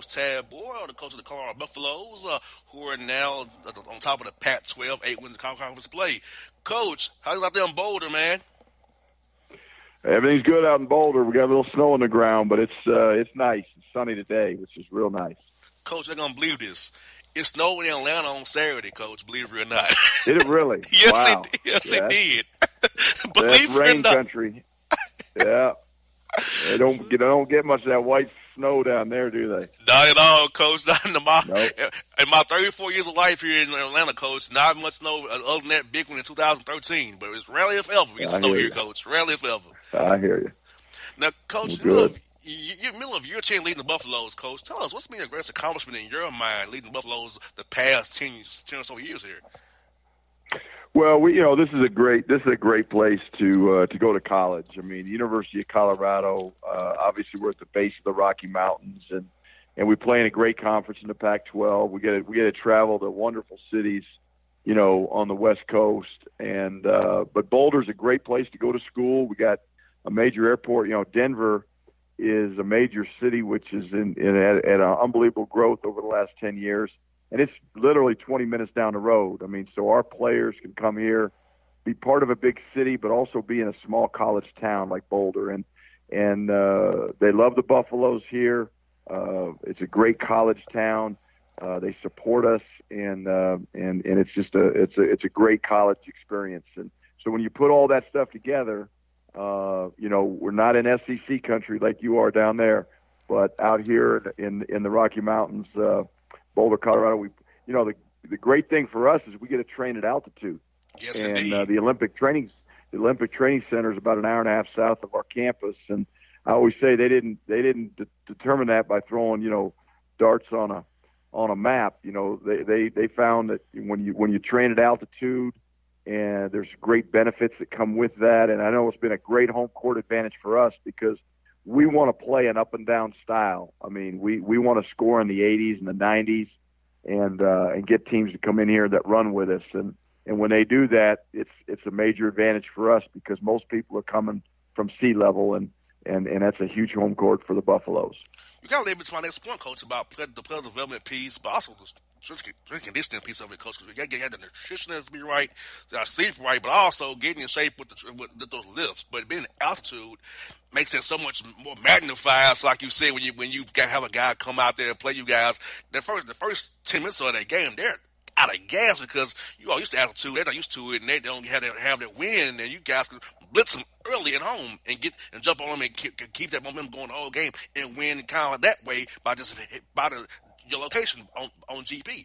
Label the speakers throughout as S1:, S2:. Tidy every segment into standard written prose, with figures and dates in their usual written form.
S1: Coach Tad Boyle, the coach of the Colorado Buffaloes, who are now on top of the Pac-12, 8 wins in conference play. Coach, how's it out there in Boulder, man?
S2: Everything's good out in Boulder. We got a little snow on the ground, but it's nice. It's sunny today, which is real nice.
S1: Coach, they're gonna believe this. It snowed in Atlanta on Saturday, Coach. Believe it or not.
S2: Did it really?
S1: Yes,
S2: wow.
S1: it did.
S2: Believe it or not. Rain country. Yeah. They don't get much of that white snow down there, do they?
S1: Not at all, Coach. Not in my 34 years of life here in Atlanta, Coach. Not much snow other than that big one in 2013. But it's rarely if ever we get snow here, Coach. Rarely if ever.
S2: I hear you.
S1: Now, Coach, you're middle of your team leading the Buffaloes, Coach. Tell us, what's been your greatest accomplishment in your mind leading the Buffaloes the past 10 or so years here?
S2: Well, this is a great place to go to college. I mean, the University of Colorado. Obviously, we're at the base of the Rocky Mountains, and we play in a great conference in the Pac-12. We get to travel to wonderful cities, on the West Coast. And but Boulder's a great place to go to school. We got a major airport. Denver is a major city, which is at an unbelievable growth over the last 10 years. And it's literally 20 minutes down the road. I mean, so our players can come here, be part of a big city, but also be in a small college town like Boulder. And they love the Buffaloes here. It's a great college town. They support us, and it's just it's a great college experience. And so when you put all that stuff together, we're not in SEC country like you are down there, but out here in the Rocky Mountains, Boulder, Colorado, the great thing for us is we get to train at altitude.
S1: Yes,
S2: and
S1: indeed.
S2: The Olympic Training Center is about an hour and a half south of our campus, and I always say they didn't determine that by throwing darts on a map. They found that when you train at altitude, and there's great benefits that come with that. And I know it's been a great home court advantage for us because we want to play an up and down style. I mean, we want to score in the 80s and the 90s and get teams to come in here that run with us. And when they do that, it's a major advantage for us because most people are coming from sea level, and that's a huge home court for the Buffaloes.
S1: You got to lead me to my next point, Coach, about the player development piece, but also the strength conditioning piece of it, Coach. Because we got to get the nutritionist to be right, the sleep right, but also getting in shape with those lifts. But being in altitude makes it so much more magnified. So like you said, when you have a guy come out there and play you guys, the first 10 minutes of that game, they're out of gas because you all used to altitude. They're not used to it, and they don't have that wind. And you guys can blitz them early at home and jump on them and keep that momentum going the whole game and win kind of that way by your location on GP.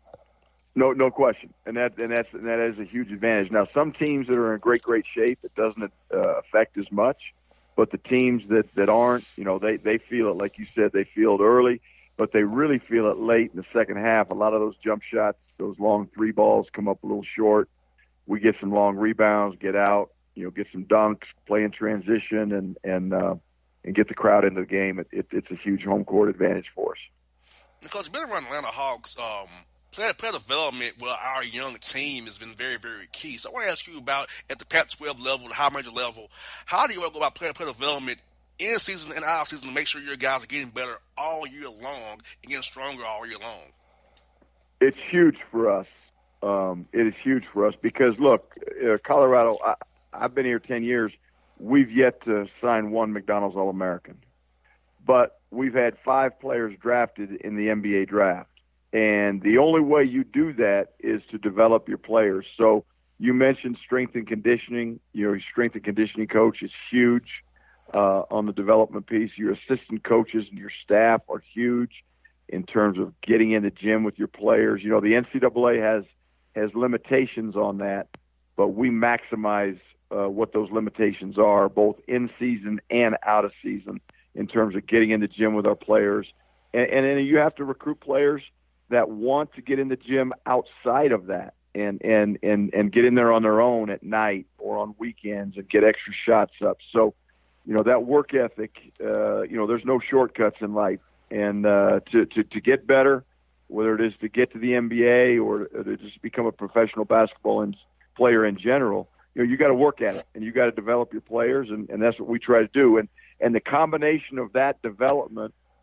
S2: No question, and that is a huge advantage. Now, some teams that are in great shape, it doesn't affect as much, but the teams that aren't, they feel it. Like you said, they feel it early, but they really feel it late in the second half. A lot of those jump shots, those long three balls come up a little short. We get some long rebounds, get out, get some dunks, play in transition, and get the crowd into the game. It's a huge home court advantage for us.
S1: Because being around Atlanta Hawks, player development with our young team has been very, very key. So I want to ask you about at the Pac-12 level, the high major level, how do you go about player development in season and out of season to make sure your guys are getting better all year long and getting stronger all year long?
S2: It's huge for us. It is huge for us because, look, Colorado, I've been here 10 years. We've yet to sign one McDonald's All-American. But we've had 5 players drafted in the NBA draft. And the only way you do that is to develop your players. So you mentioned strength and conditioning. Your strength and conditioning coach is huge on the development piece. Your assistant coaches and your staff are huge in terms of getting in the gym with your players. The NCAA has limitations on that, but we maximize what those limitations are, both in season and out of season, in terms of getting in the gym with our players. And then you have to recruit players that want to get in the gym outside of that and get in there on their own at night or on weekends and get extra shots up. So, that work ethic, there's no shortcuts in life. And to get better, whether it is to get to the NBA or to just become a professional basketball player in general, you got to work at it and you got to develop your players. And that's what we try to do. And the combination of that development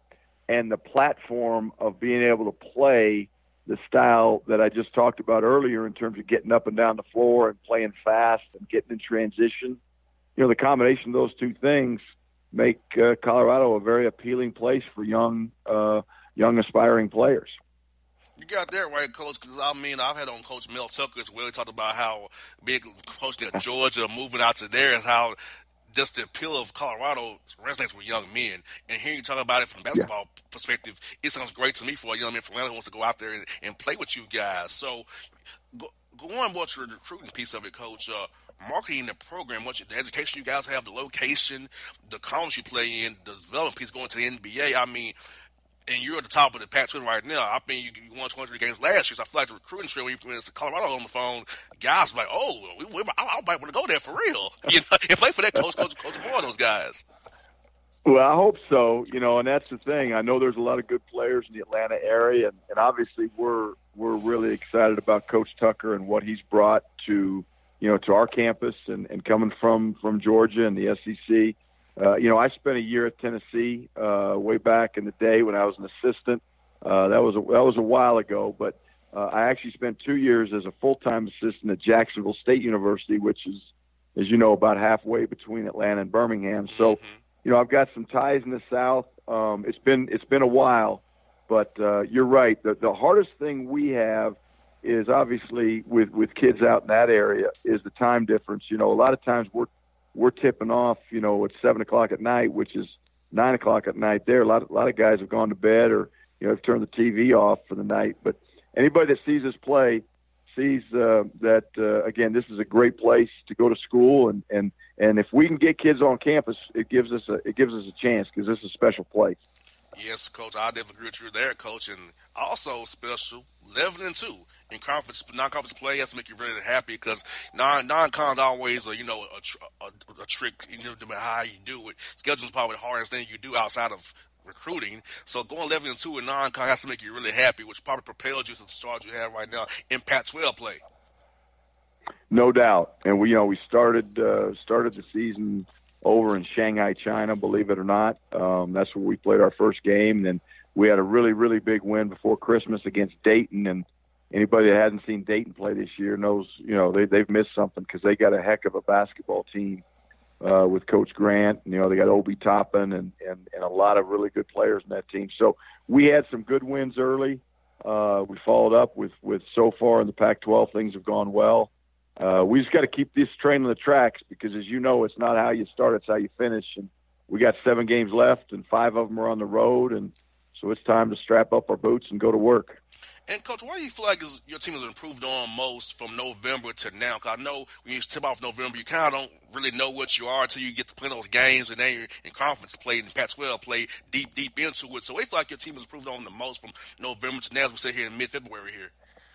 S2: and the platform of being able to play the style that I just talked about earlier in terms of getting up and down the floor and playing fast and getting in transition. You know, the combination of those two things make Colorado a very appealing place for young aspiring players.
S1: You got that right, Coach, because, I mean, I've had on Coach Mel Tucker as well. He talked about how big coaching at Georgia, moving out to there, is how just the appeal of Colorado resonates with young men. And hearing you talk about it from a basketball perspective, it sounds great to me for a young man from Atlanta who wants to go out there and play with you guys. So going about your recruiting piece of it, Coach, marketing the program, the education you guys have, the location, the college you play in, the development piece going to the NBA, I mean, and you're at the top of the Pac-12 right now. I mean, you won 23 games last year, so I feel like the recruiting trail, when it's Colorado on the phone, guys are like, I might want to go there for real, you know, and play for that Coach Boyle, those guys.
S2: Well, I hope so, you know, and that's the thing. I know there's a lot of good players in the Atlanta area, and obviously we're really excited about Coach Tucker and what he's brought to our campus and coming from Georgia and the SEC. You know, I spent a year at Tennessee way back in the day when I was an assistant. That was a while ago, but I actually spent 2 years as a full-time assistant at Jacksonville State University, which is, as you know, about halfway between Atlanta and Birmingham. So, you know, I've got some ties in the South. It's been a while, but you're right. The hardest thing we have is obviously with kids out in that area is the time difference. You know, a lot of times we're tipping off, you know, at 7 o'clock at night, which is 9 o'clock at night there. A lot of guys have gone to bed or, you know, have turned the TV off for the night. But anybody that sees us play sees that, again, this is a great place to go to school. And if we can get kids on campus, it gives us a chance because this is a special place.
S1: Yes, Coach, I definitely agree with you there, Coach. And also special, 11-2 in non-conference play has to make you really happy because non-con's always a trick, you know, how you do it. Schedule's probably the hardest thing you do outside of recruiting. So going 11-2 in non-con has to make you really happy, which probably propelled you to the start you have right now in Pac-12 play.
S2: No doubt. And we started the season over in Shanghai, China, believe it or not. That's where we played our first game. And then we had a really, really big win before Christmas against Dayton. And anybody that hasn't seen Dayton play this year knows, you know, they've missed something because they got a heck of a basketball team with Coach Grant. You know, they got Obi Toppin and a lot of really good players in that team. So we had some good wins early. We followed up with so far in the Pac-12, things have gone well. We just got to keep this train on the tracks because, as you know, it's not how you start, it's how you finish. And we got 7 games left, and 5 of them are on the road, and so it's time to strap up our boots and go to work.
S1: And, Coach, what do you feel like your team has improved on most from November to now? Because I know when you tip off November, you kind of don't really know what you are until you get to play those games, and then you're in conference play and Pac-12 play deep into it. So what do you feel like your team has improved on the most from November to now as we sit here in mid-February here?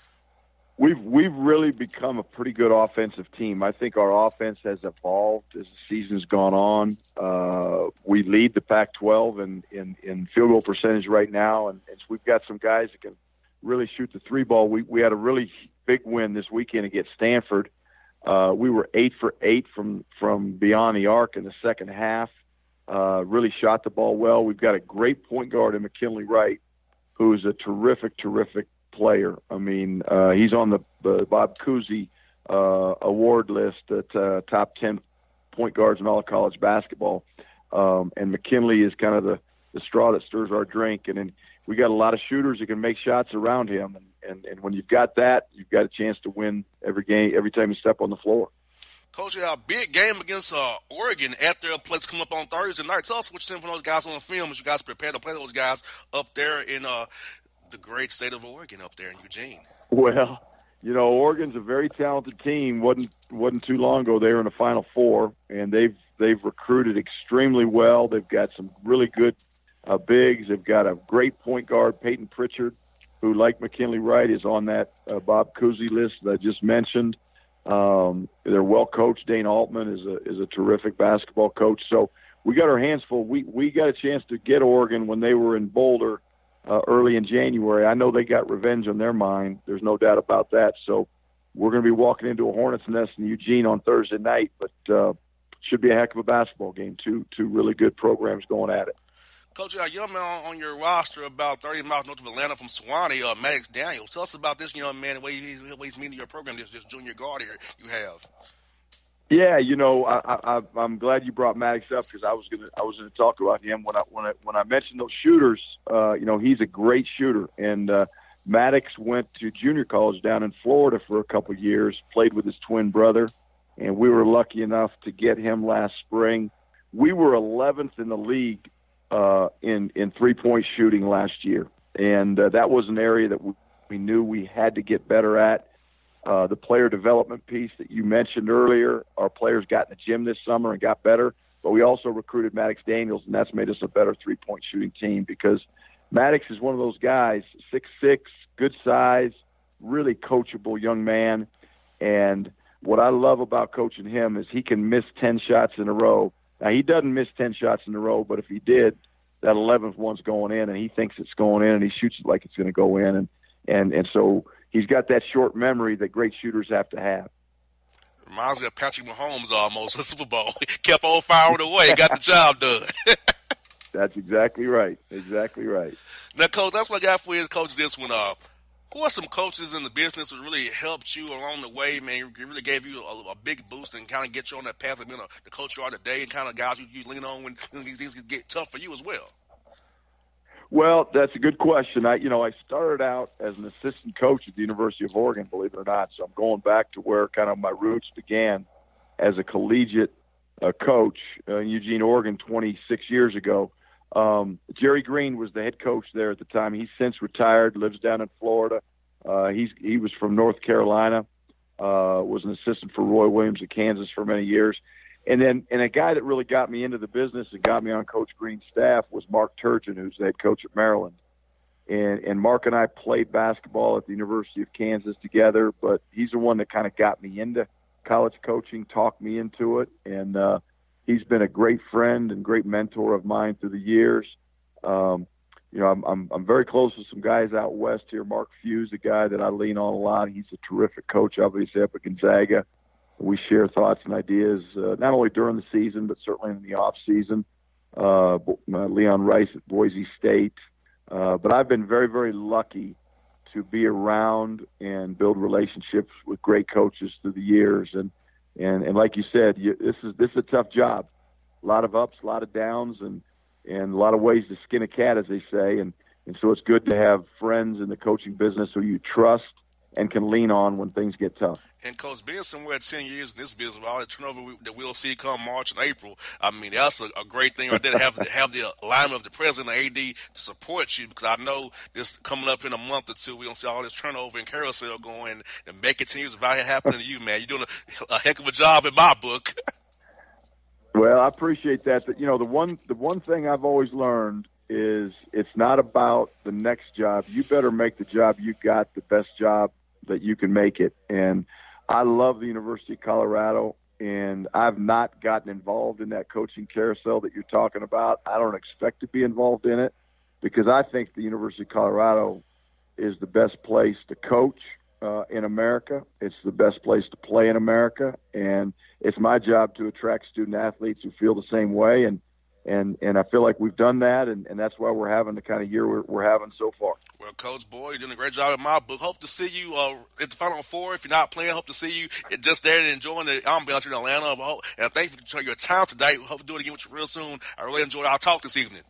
S2: We've really become a pretty good offensive team. I think our offense has evolved as the season's gone on. We lead the Pac-12 in field goal percentage right now, and we've got some guys that can really shoot the 3 ball. We had a really big win this weekend against Stanford. We were 8 for 8 from beyond the arc in the second half. Really shot the ball well. We've got a great point guard in McKinley Wright, who's a terrific player. I mean, he's on the Bob Cousy award list at top 10 point guards in all of college basketball. And McKinley is kind of the straw that stirs our drink. And then we got a lot of shooters that can make shots around him. And when you've got that, you've got a chance to win every game, every time you step on the floor.
S1: Coach, a big game against Oregon at their place coming up on Thursday night. Tell us what you're seeing from those guys on the film as you guys prepare to play those guys up there in the great state of Oregon up there in Eugene.
S2: Well, you know, Oregon's a very talented team. wasn't too long ago they were in the Final Four, and they've recruited extremely well. They've got some really good bigs. They've got a great point guard, Peyton Pritchard, who, like McKinley Wright, is on that Bob Cousy list that I just mentioned. They're well coached. Dane Altman is a terrific basketball coach. So we got our hands full. We got a chance to get Oregon when they were in Boulder early in January. I know they got revenge on their mind. There's no doubt about that. So we're going to be walking into a Hornets nest in Eugene on Thursday night, but should be a heck of a basketball game. Two really good programs going at it.
S1: Coach, you got a young man on your roster about 30 miles north of Atlanta from Sewanee, Maddox Daniels. Tell us about this young man, the way he's meeting your program, this junior guard here you have.
S2: Yeah, I'm glad you brought Maddox up because I was gonna talk about him when I mentioned those shooters. He's a great shooter, and Maddox went to junior college down in Florida for a couple of years, played with his twin brother, and we were lucky enough to get him last spring. We were 11th in the league in three-point shooting last year, and that was an area that we knew we had to get better at. The player development piece that you mentioned earlier, our players got in the gym this summer and got better, but we also recruited Maddox Daniels, and that's made us a better three-point shooting team because Maddox is one of those guys, 6'6", good size, really coachable young man, and what I love about coaching him is he can miss 10 shots in a row. Now, he doesn't miss 10 shots in a row, but if he did, that 11th one's going in, and he thinks it's going in, and he shoots it like it's going to go in. And so he's got that short memory that great shooters have to have.
S1: Reminds me of Patrick Mahomes almost in the Super Bowl. Kept on firing away, got the job done.
S2: That's exactly right. Exactly right.
S1: Now, Coach, that's what I got for you, Coach, this one. Who are some coaches in the business who really helped you along the way, man? Really gave you a big boost and kind of get you on that path of being the coach you are today and kind of guys you lean on when things get tough for you as well?
S2: Well, that's a good question. I started out as an assistant coach at the University of Oregon, believe it or not. So I'm going back to where kind of my roots began as a collegiate coach in Eugene, Oregon, 26 years ago. Jerry Green was the head coach there at the time. He's since retired, lives down in Florida. He was from North Carolina, was an assistant for Roy Williams at Kansas for many years. And a guy that really got me into the business and got me on Coach Green's staff was Mark Turgeon, who's the head coach at Maryland. And Mark and I played basketball at the University of Kansas together, but he's the one that kind of got me into college coaching, talked me into it, and he's been a great friend and great mentor of mine through the years. I'm very close with some guys out west here. Mark Fuse, a guy that I lean on a lot. He's a terrific coach, obviously up at Gonzaga. We share thoughts and ideas not only during the season, but certainly in the off season. Leon Rice at Boise State. But I've been very, very lucky to be around and build relationships with great coaches through the years. And like you said, this is a tough job. A lot of ups, a lot of downs, and a lot of ways to skin a cat, as they say. And so it's good to have friends in the coaching business who you trust and can lean on when things get tough.
S1: And, Coach, being somewhere 10 years in this business, with all the turnover that we'll see come March and April, I mean, that's a great thing right there to have the alignment of the president and AD to support you, because I know this coming up in a month or two, we're going to see all this turnover and carousel going, and may continue to happen to you, man. You're doing a heck of a job in my book.
S2: Well, I appreciate that. But, the one thing I've always learned is it's not about the next job. You better make the job you got the best job that you can make it. And I love the University of Colorado, and I've not gotten involved in that coaching carousel that you're talking about. I don't expect to be involved in it because I think the University of Colorado is the best place to coach in America. It's the best place to play in America, and it's my job to attract student athletes who feel the same way. And I feel like we've done that, and that's why we're having the kind of year we're having so far.
S1: Well, Coach Boyd, you're doing a great job in my book. Hope to see you at the Final Four. If you're not playing, hope to see you just there and enjoying the ambiance here in Atlanta. And thank you for your time today. Hope to do it again with you real soon. I really enjoyed our talk this evening.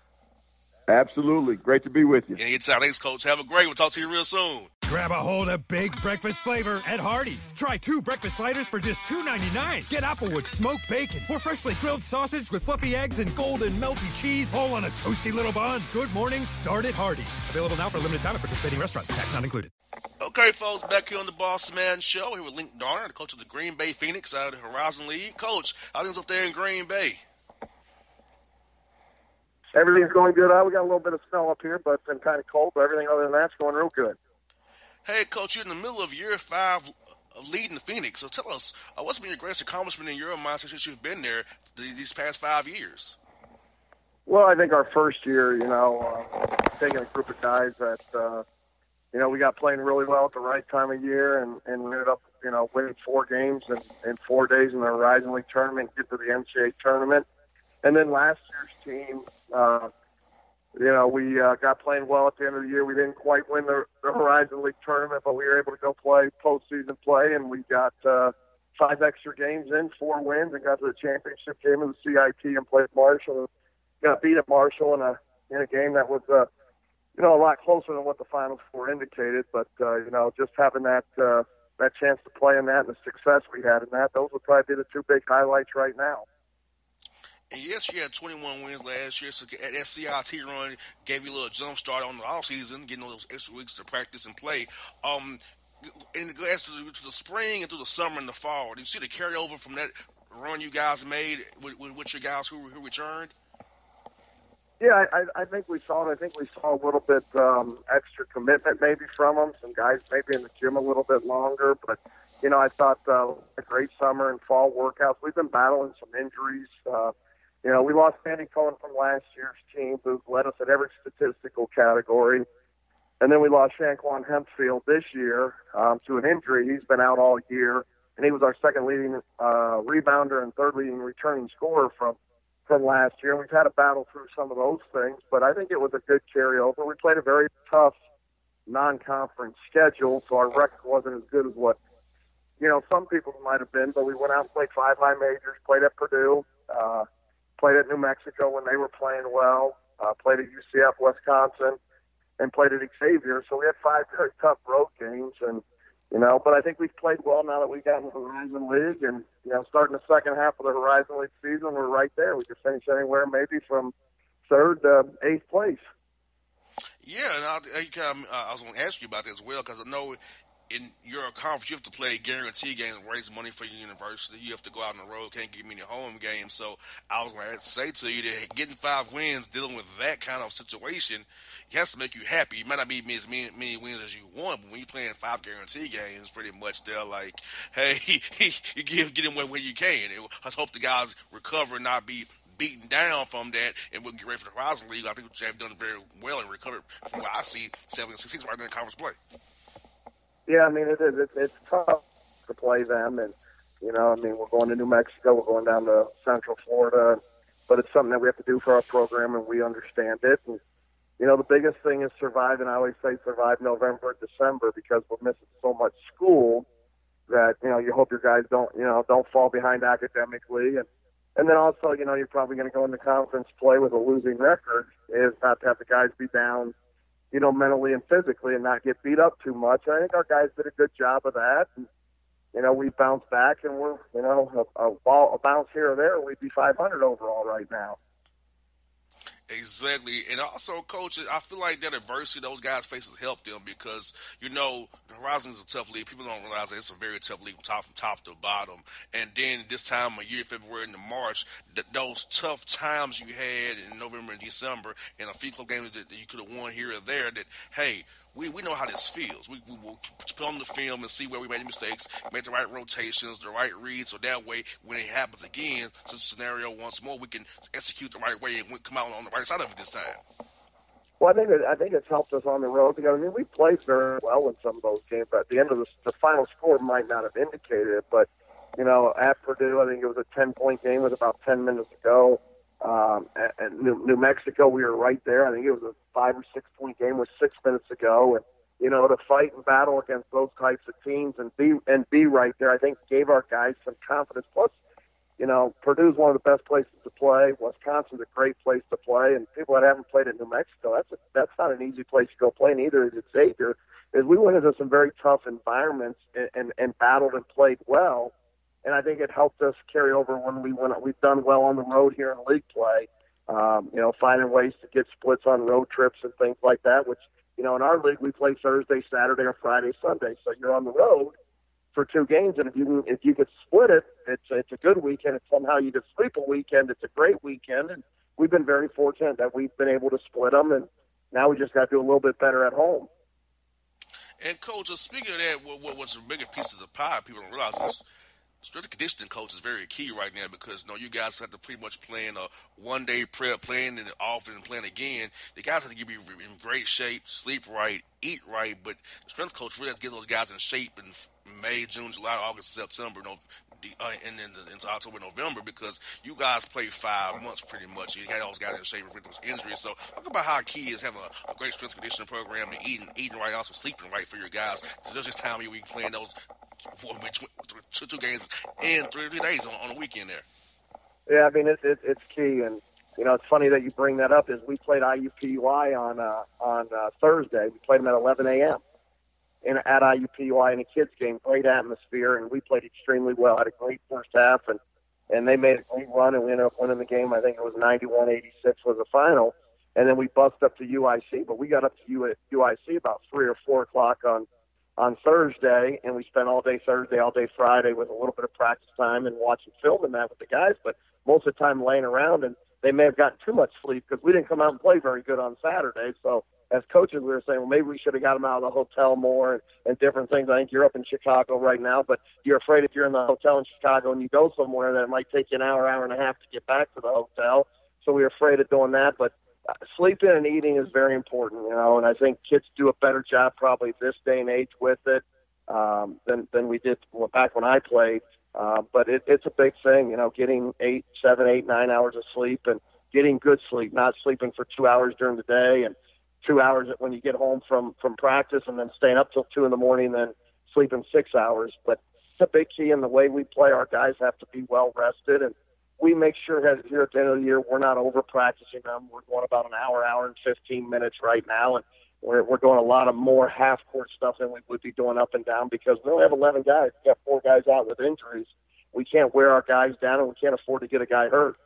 S2: Absolutely. Great to be with you.
S1: Anytime. Thanks, Coach. Have a great one. We'll talk to you real soon.
S3: Grab a hold of big breakfast flavor at Hardee's. Try 2 breakfast sliders for just $2.99. Get Applewood smoked bacon or freshly grilled sausage with fluffy eggs and golden melty cheese, all on a toasty little bun. Good morning, start at Hardee's. Available now for a limited time at participating restaurants. Tax not included.
S1: Okay, folks, back here on the Boss Man Show, here with Link Darner, the coach of the Green Bay Phoenix out of the Horizon League. Coach, how things up there in Green Bay?
S4: Everything's going good. We got a little bit of snow up here, but it's been kind of cold, but everything other than that's going real good.
S1: Hey, Coach, you're in the middle of year 5 of leading the Phoenix. So tell us, what's been your greatest accomplishment in your mind since you've been there these past 5 years?
S4: Well, I think our first year, taking a group of guys that, we got playing really well at the right time of year, and we ended up, winning 4 games in 4 days in the Horizon League tournament, get to the NCAA tournament. And then last year's team, We got playing well at the end of the year. We didn't quite win the Horizon League tournament, but we were able to go play postseason play, and we got 5 extra games in, 4 wins, and got to the championship game of the CIT and played Marshall. And got beat at Marshall in a game that was a lot closer than what the Final Four indicated. But just having that chance to play in that and the success we had in that, those would probably be the 2 big highlights right now.
S1: And yes, you had 21 wins last year, so that CIT run gave you a little jump start on the offseason, getting those extra weeks to practice and play. And as to the spring and through the summer and the fall, do you see the carryover from that run you guys made with your guys who returned?
S4: Yeah, I think we saw it. I think we saw a little bit extra commitment maybe from them. Some guys maybe in the gym a little bit longer. But, I thought a great summer and fall workouts. We've been battling some injuries. We lost Andy Cohen from last year's team, who led us at every statistical category. And then we lost Shanquan Hempfield this year to an injury. He's been out all year, and he was our second leading rebounder and third leading returning scorer from last year. And we've had to battle through some of those things, but I think it was a good carryover. We played a very tough non-conference schedule, so our record wasn't as good as what, some people might have been, but we went out and played 5 high majors, played at Purdue, played at New Mexico when they were playing well, played at UCF, Wisconsin, and played at Xavier. So we had 5 very tough road games, and but I think we've played well now that we got in the Horizon League, and starting the second half of the Horizon League season, we're right there. We could finish anywhere maybe from 3rd to 8th place.
S1: Yeah, and I was going to ask you about that as well, because I know in your conference, you have to play guarantee games, raise money for your university. You have to go out on the road, can't get many home games. So I was going to say to you that getting 5 wins, dealing with that kind of situation, it has to make you happy. You might not be as many wins as you want, but when you're playing 5 guarantee games, pretty much they're like, hey, you get them where you can. I hope the guys recover and not be beaten down from that, and we'll get ready for the Horizon League. I think they've done very well and recovered from what I see 7-16 right now in conference play.
S4: Yeah, I mean, it's tough to play them, and, we're going to New Mexico, we're going down to Central Florida, but it's something that we have to do for our program, and we understand it. And, the biggest thing is survive, and I always say survive November and December, because we're missing so much school that, you hope your guys don't fall behind academically. And then also, you're probably going to go into conference play with a losing record, is not to have the guys be down, mentally and physically, and not get beat up too much. And I think our guys did a good job of that. And, we bounced back, and we're, a bounce here or there, we'd be 500 overall right now.
S1: Exactly. And also, Coach, I feel like that adversity those guys face has helped them because, the Horizon is a tough league. People don't realize that it's a very tough league from top to bottom. And then this time of year, February into March, those tough times you had in November and December and a few club games that you could have won here or there that, hey, we know how this feels. We will put on the film and see where we made mistakes, make the right rotations, the right reads, so that way when it happens again, such a scenario once more, we can execute the right way and come out on the right side of it this time.
S4: Well, I think it's helped us on the road because we played very well in some of those games. But at the end of the final score might not have indicated it. But at Purdue, I think it was a 10-point game with about 10 minutes to go. At New Mexico, we were right there. I think it was a 5 or 6 point game with 6 minutes to go, and to fight and battle against those types of teams and be right there, I think gave our guys some confidence. Plus, Purdue's one of the best places to play. Wisconsin's a great place to play, and people that haven't played in New Mexico, that's not an easy place to go play. Neither is Xavier. Is we went into some very tough environments and battled and played well. And I think it helped us carry over when we've done well on the road here in league play, finding ways to get splits on road trips and things like that, which, in our league, we play Thursday, Saturday, or Friday, Sunday. So you're on the road for 2 games. And if you could split it, it's a good weekend. If somehow you could sweep a weekend, it's a great weekend. And we've been very fortunate that we've been able to split them. And now we just got to do a little bit better at home.
S1: And, Coach, speaking of that, what's the bigger piece of the pie people don't realize is strength and conditioning coach is very key right now because you guys have to pretty much play in a one-day prep, playing and off and playing again. The guys have to be in great shape, sleep right, eat right, but the strength coach really has to get those guys in shape in May, June, July, August, September, into October, November, because you guys play 5 months pretty much. You got those guys in shape with those injuries. So talk about how key is having a great strength conditioning program and eating right, also sleeping right for your guys. There's this time we playing those two games in 3 days on the weekend there.
S4: Yeah, I mean it's key, and it's funny that you bring that up. Is we played IUPUI on Thursday. We played them at 11 a.m. At IUPUI in a kids game. Great atmosphere, and we played extremely well. Had a great first half, and they made a great run, and we ended up winning the game. I think it was 91-86 was the final, and then we bust up to UIC. But we got up to UIC about 3 or 4 o'clock on Thursday, and we spent all day Thursday, all day Friday with a little bit of practice time and watching film and that with the guys. But most of the time laying around, and they may have gotten too much sleep because we didn't come out and play very good on Saturday. So as coaches, we were saying, well, maybe we should have got them out of the hotel more and different things. I think you're up in Chicago right now, but you're afraid if you're in the hotel in Chicago and you go somewhere that it might take you an hour, hour and a half to get back to the hotel. So we were afraid of doing that. But sleeping and eating is very important, and I think kids do a better job probably this day and age with it than we did back when I played. But it's a big thing, getting 7, 8, 9 hours of sleep and getting good sleep, not sleeping for 2 hours during the day and 2 hours when you get home from practice and then staying up till 2 in the morning, then sleeping 6 hours. But it's a big key in the way we play. Our guys have to be well rested, and we make sure that here at the end of the year we're not over practicing them. We're going about an hour and 15 minutes right now, and we're doing a lot of more half court stuff than we would be doing up and down because we only have 11 guys. We got 4 guys out with injuries. We can't wear our guys down, and we can't afford to get a guy hurt.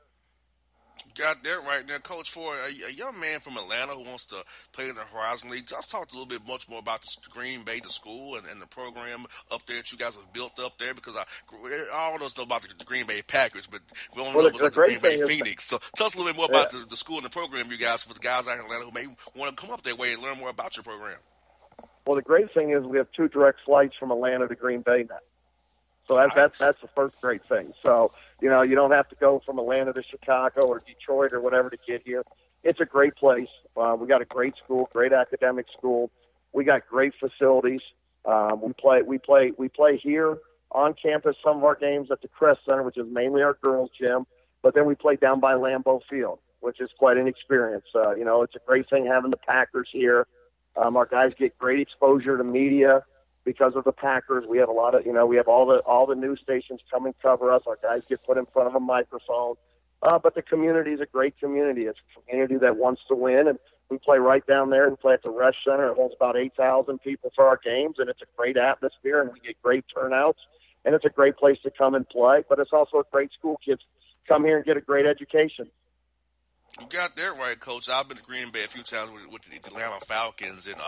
S1: Got that right there, Coach. For a young man from Atlanta who wants to play in the Horizon League, let's talk a little bit much more about the Green Bay, the school, and the program up there that you guys have built up there. Because all of us know about the Green Bay Packers, but we don't know about the Green Bay Phoenix. So tell us a little bit more about the school and the program, you guys, for the guys out in Atlanta who may want to come up that way and learn more about your program.
S4: Well, the great thing is we have 2 direct flights from Atlanta to Green Bay now. So that's the first great thing. So, you don't have to go from Atlanta to Chicago or Detroit or whatever to get here. It's a great place. We got a great school, great academic school. We got great facilities. We play here on campus some of our games at the Crest Center, which is mainly our girls' gym. But then we play down by Lambeau Field, which is quite an experience. It's a great thing having the Packers here. Our guys get great exposure to media. Because of the Packers, we have a lot of, we have all the news stations come and cover us. Our guys get put in front of a microphone. But the community is a great community. It's a community that wants to win, and we play right down there and play at the Resch Center. It holds about 8,000 people for our games, and it's a great atmosphere, and we get great turnouts, and it's a great place to come and play. But it's also a great school. Kids come here and get a great education.
S1: You got that right, Coach. I've been to Green Bay a few times with the Atlanta Falcons, and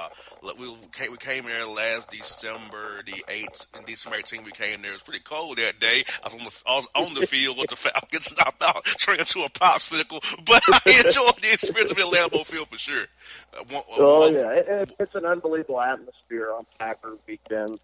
S1: we came there last December the 8th. And December 18th, we came there. It was pretty cold that day. I was on the field with the Falcons, and I about turned into a popsicle. But I enjoyed the experience of the Lambeau Field for sure.
S4: It's an unbelievable atmosphere on Packer weekends.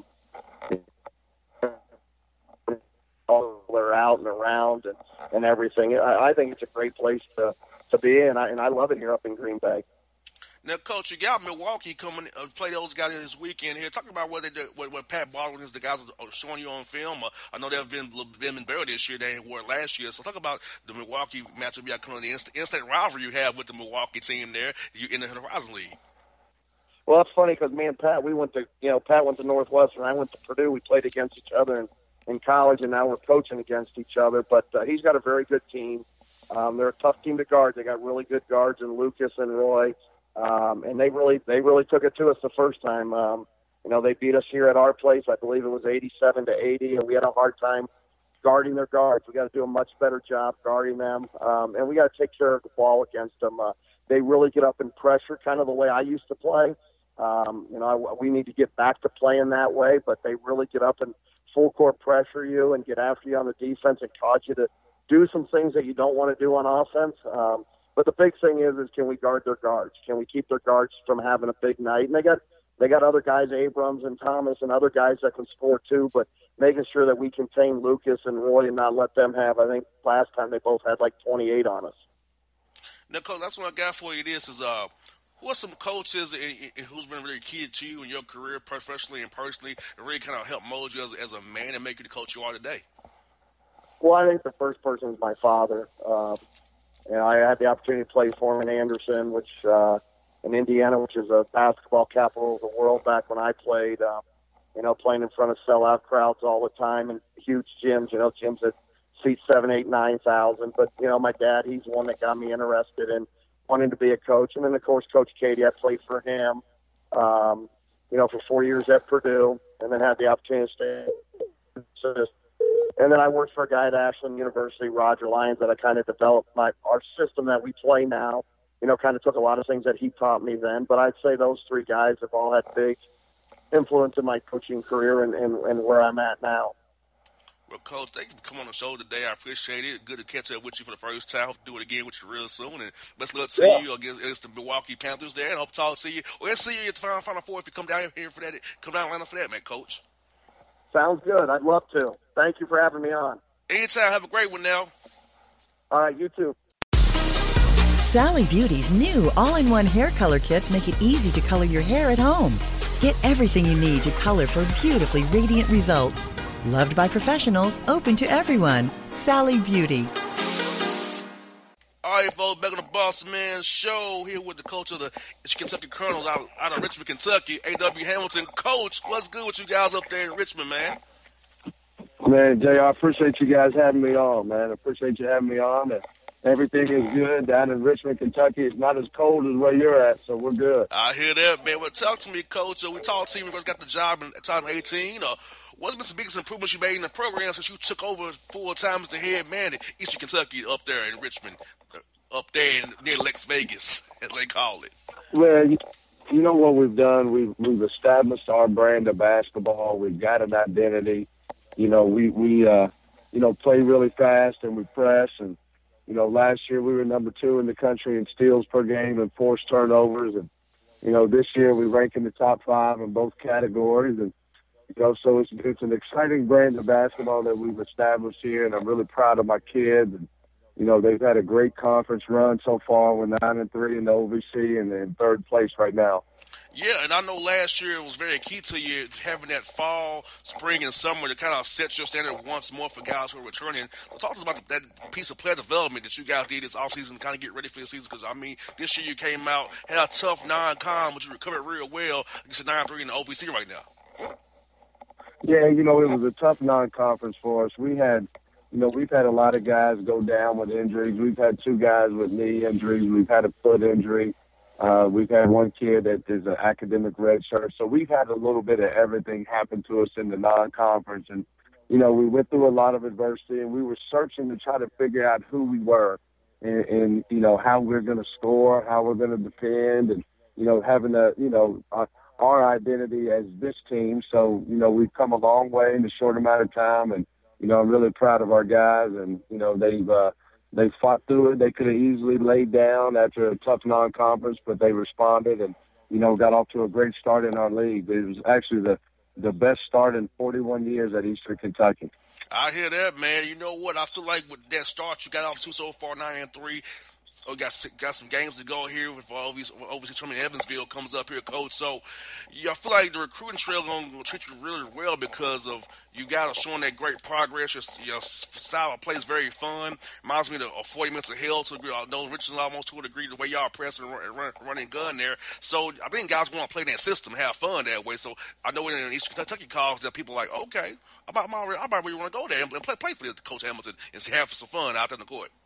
S4: They're out and around and everything. I think it's a great place to be, and I love it here up in Green Bay.
S1: Now, Coach, you got Milwaukee coming to play those guys this weekend here. Talk about what they do, what Pat Baldwin is, the guys are showing you on film. I know they've been better this year than they were last year. So talk about the Milwaukee matchup you got coming, the instant rivalry you have with the Milwaukee team there in the Horizon League.
S4: Well, it's funny because me and Pat, Pat went to Northwestern, I went to Purdue. We played against each other in college, and now we're coaching against each other. But he's got a very good team. They're a tough team to guard. They got really good guards in Lucas and Roy, and they really took it to us the first time. They beat us here at our place. I believe it was 87-80, and we had a hard time guarding their guards. We got to do a much better job guarding them, and we got to take care of the ball against them. They really get up in pressure, kind of the way I used to play. We need to get back to playing that way, but they really get up and full court pressure you and get after you on the defense and cause you to do some things that you don't want to do on offense. But the big thing is can we guard their guards? Can we keep their guards from having a big night? And they got other guys, Abrams and Thomas and other guys that can score too, but making sure that we contain Lucas and Roy and not let them have, I think last time they both had like 28 on us.
S1: Now, Coach, that's what I got for you. This is who are some coaches who's been really key to you in your career, professionally and personally, and really kind of help mold you as a man and make you the coach you are today?
S4: Well, I think the first person is my father. I had the opportunity to play for him in Anderson, which in Indiana, which is a basketball capital of the world back when I played. Playing in front of sellout crowds all the time and huge gyms. Gyms that seat 7,000, 8,000, 9,000. But my dad, he's the one that got me interested in wanting to be a coach. And then of course, Coach Katie, I played for him. For 4 years at Purdue, and then had the opportunity to stay. And then I worked for a guy at Ashland University, Roger Lyons, that I kind of developed our system that we play now. Kind of took a lot of things that he taught me then. But I'd say those three guys have all had big influence in my coaching career and where I'm at now.
S1: Well, Coach, thank you for coming on the show today. I appreciate it. Good to catch up with you for the first time. Do it again with you real soon. And best luck to you against the Milwaukee Panthers there. And hope to talk to you. We'll see you at the Final Four if you come down here for that. Come down Atlanta for that, man, Coach.
S4: Sounds good. I'd love to. Thank you for having me on.
S1: Anytime. Have a great one now.
S4: All right, you too.
S5: Sally Beauty's new all-in-one hair color kits make it easy to color your hair at home. Get everything you need to color for beautifully radiant results. Loved by professionals, open to everyone. Sally Beauty.
S1: All right, folks, back on the Boss Man Show here with the coach of the Kentucky Colonels out of Richmond, Kentucky, A.W. Hamilton. Coach, what's good with you guys up there in Richmond, man?
S6: Man, JR, I appreciate you guys having me on, man. I appreciate you having me on. And everything is good down in Richmond, Kentucky. It's not as cold as where you're at, so we're good.
S1: I hear that, man. Well, talk to me, Coach. We talked to you when you first got the job in 2018. What's been the biggest improvements you made in the program since you took over full-time as the head man in Eastern Kentucky up there in Richmond, up there near Lex Vegas, as they call it?
S6: Well, you know what we've done? We've established our brand of basketball. We've got an identity. We play really fast and we press. And, last year we were number 2 in the country in steals per game and forced turnovers. And, this year we rank in the top 5 in both categories. And, so it's an exciting brand of basketball that we've established here, and I'm really proud of my kids. And, they've had a great conference run so far. We're 9-3 in the OVC and in 3rd place right now.
S1: Yeah, and I know last year it was very key to you having that fall, spring, and summer to kind of set your standard once more for guys who are returning. So talk to us about that piece of player development that you guys did this offseason to kind of get ready for the season. Because, this year you came out, had a tough non-con, but you recovered real well against the 9-3 in the OVC right now.
S6: Yeah, it was a tough non-conference for us. We've had a lot of guys go down with injuries. We've had 2 guys with knee injuries. We've had a foot injury. We've had one kid that is an academic redshirt. So we've had a little bit of everything happen to us in the non-conference. And, we went through a lot of adversity, and we were searching to try to figure out who we were and how we're going to score, how we're going to defend, and, having our identity as this team. So, we've come a long way in a short amount of time, and, I'm really proud of our guys, and, they fought through it. They could have easily laid down after a tough non-conference, but they responded and, got off to a great start in our league. It was actually the best start in 41 years at Eastern Kentucky.
S1: I hear that, man. You know what? I feel like with that start you got off to so far, 9-3, So got some games to go here with obviously Truman Evansville comes up here, Coach. So I feel like the recruiting trail is going to treat you really well because of you guys showing that great progress. Your style of play is very fun. Reminds me of 40 Minutes of Hell to a degree. I know Richardson almost to a degree the way y'all press and running gun there. So I think guys want to play that system, have fun that way. So I know in Eastern Kentucky calls that people are like, okay, I might really want to go there and play for Coach Hamilton and have some fun out there in the court.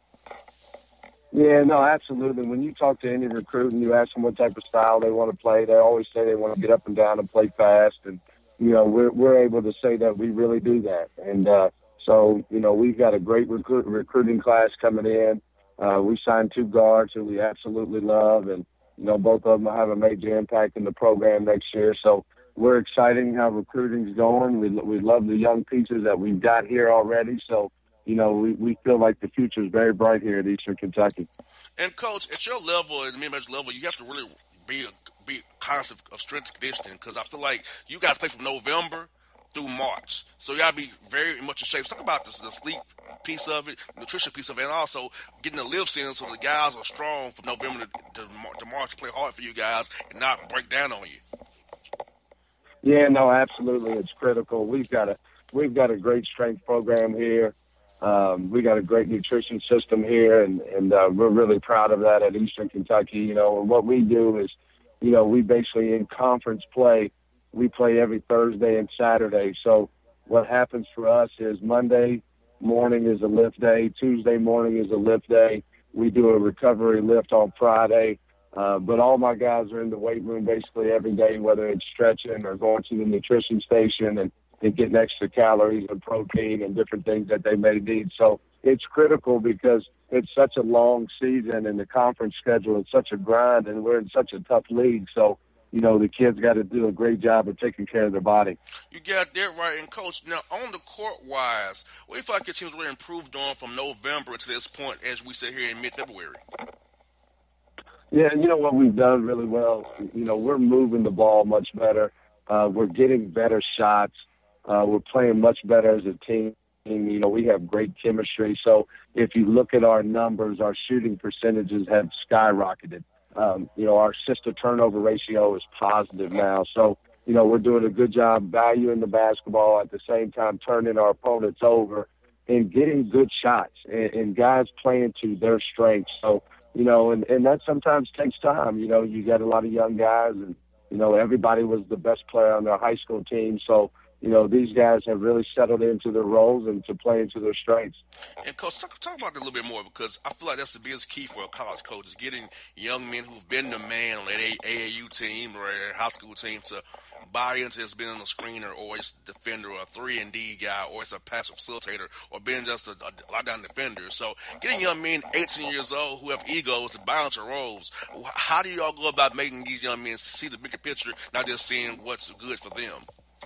S6: Yeah, no, absolutely. When you talk to any recruit and you ask them what type of style they want to play, they always say they want to get up and down and play fast. And, we're able to say that we really do that. And so, we've got a great recruiting class coming in. We signed 2 guards who we absolutely love. And, both of them will have a major impact in the program next year. So we're excited how recruiting's going. We love the young pieces that we've got here already. So, we feel like the future is very bright here at Eastern Kentucky.
S1: And, Coach, at your level, at the mid-major level, you have to really be conscious of strength and conditioning because I feel like you guys play from November through March. So you got to be very much in shape. Talk about the sleep piece of it, the nutrition piece of it, and also getting the lifts in so the guys are strong from November to March to play hard for you guys and not break down on you.
S6: Yeah, no, absolutely. It's critical. We've got a great strength program here. We got a great nutrition system here, and we're really proud of that at Eastern Kentucky. You know, and what we do is, you know, we basically in conference play, we play every Thursday and Saturday. So what happens for us is Monday morning is a lift day, Tuesday morning is a lift day. We do a recovery lift on Friday. But all my guys are in the weight room basically every day, whether it's stretching or going to the nutrition station and getting extra calories and protein and different things that they may need. So it's critical because it's such a long season and the conference schedule is such a grind, and we're in such a tough league. So, you know, the kids got to do a great job of taking care of their body.
S1: You got that right. And, Coach, now on the court-wise, what do you feel like your team's really improved on from November to this point as we sit here in mid-February?
S6: Yeah, you know what we've done really well? You know, we're moving the ball much better. We're getting better shots. We're playing much better as a team. You know, we have great chemistry. So if you look at our numbers, our shooting percentages have skyrocketed. You know, our assist-to-turnover ratio is positive now. So, you know, we're doing a good job valuing the basketball, at the same time turning our opponents over and getting good shots and guys playing to their strengths. So, you know, and that sometimes takes time. You know, you got a lot of young guys, and, you know, everybody was the best player on their high school team. So, you know, these guys have really settled into their roles and to play into their strengths.
S1: And, Coach, talk about that a little bit more, because I feel like that's the biggest key for a college coach is getting young men who've been the man on that AAU team or a high school team to buy into this being a screener or it's a defender or a 3-and-D guy or it's a passive facilitator or being just a lockdown defender. So getting young men 18 years old who have egos to buy into roles, how do y'all go about making these young men see the bigger picture, not just seeing what's good for them?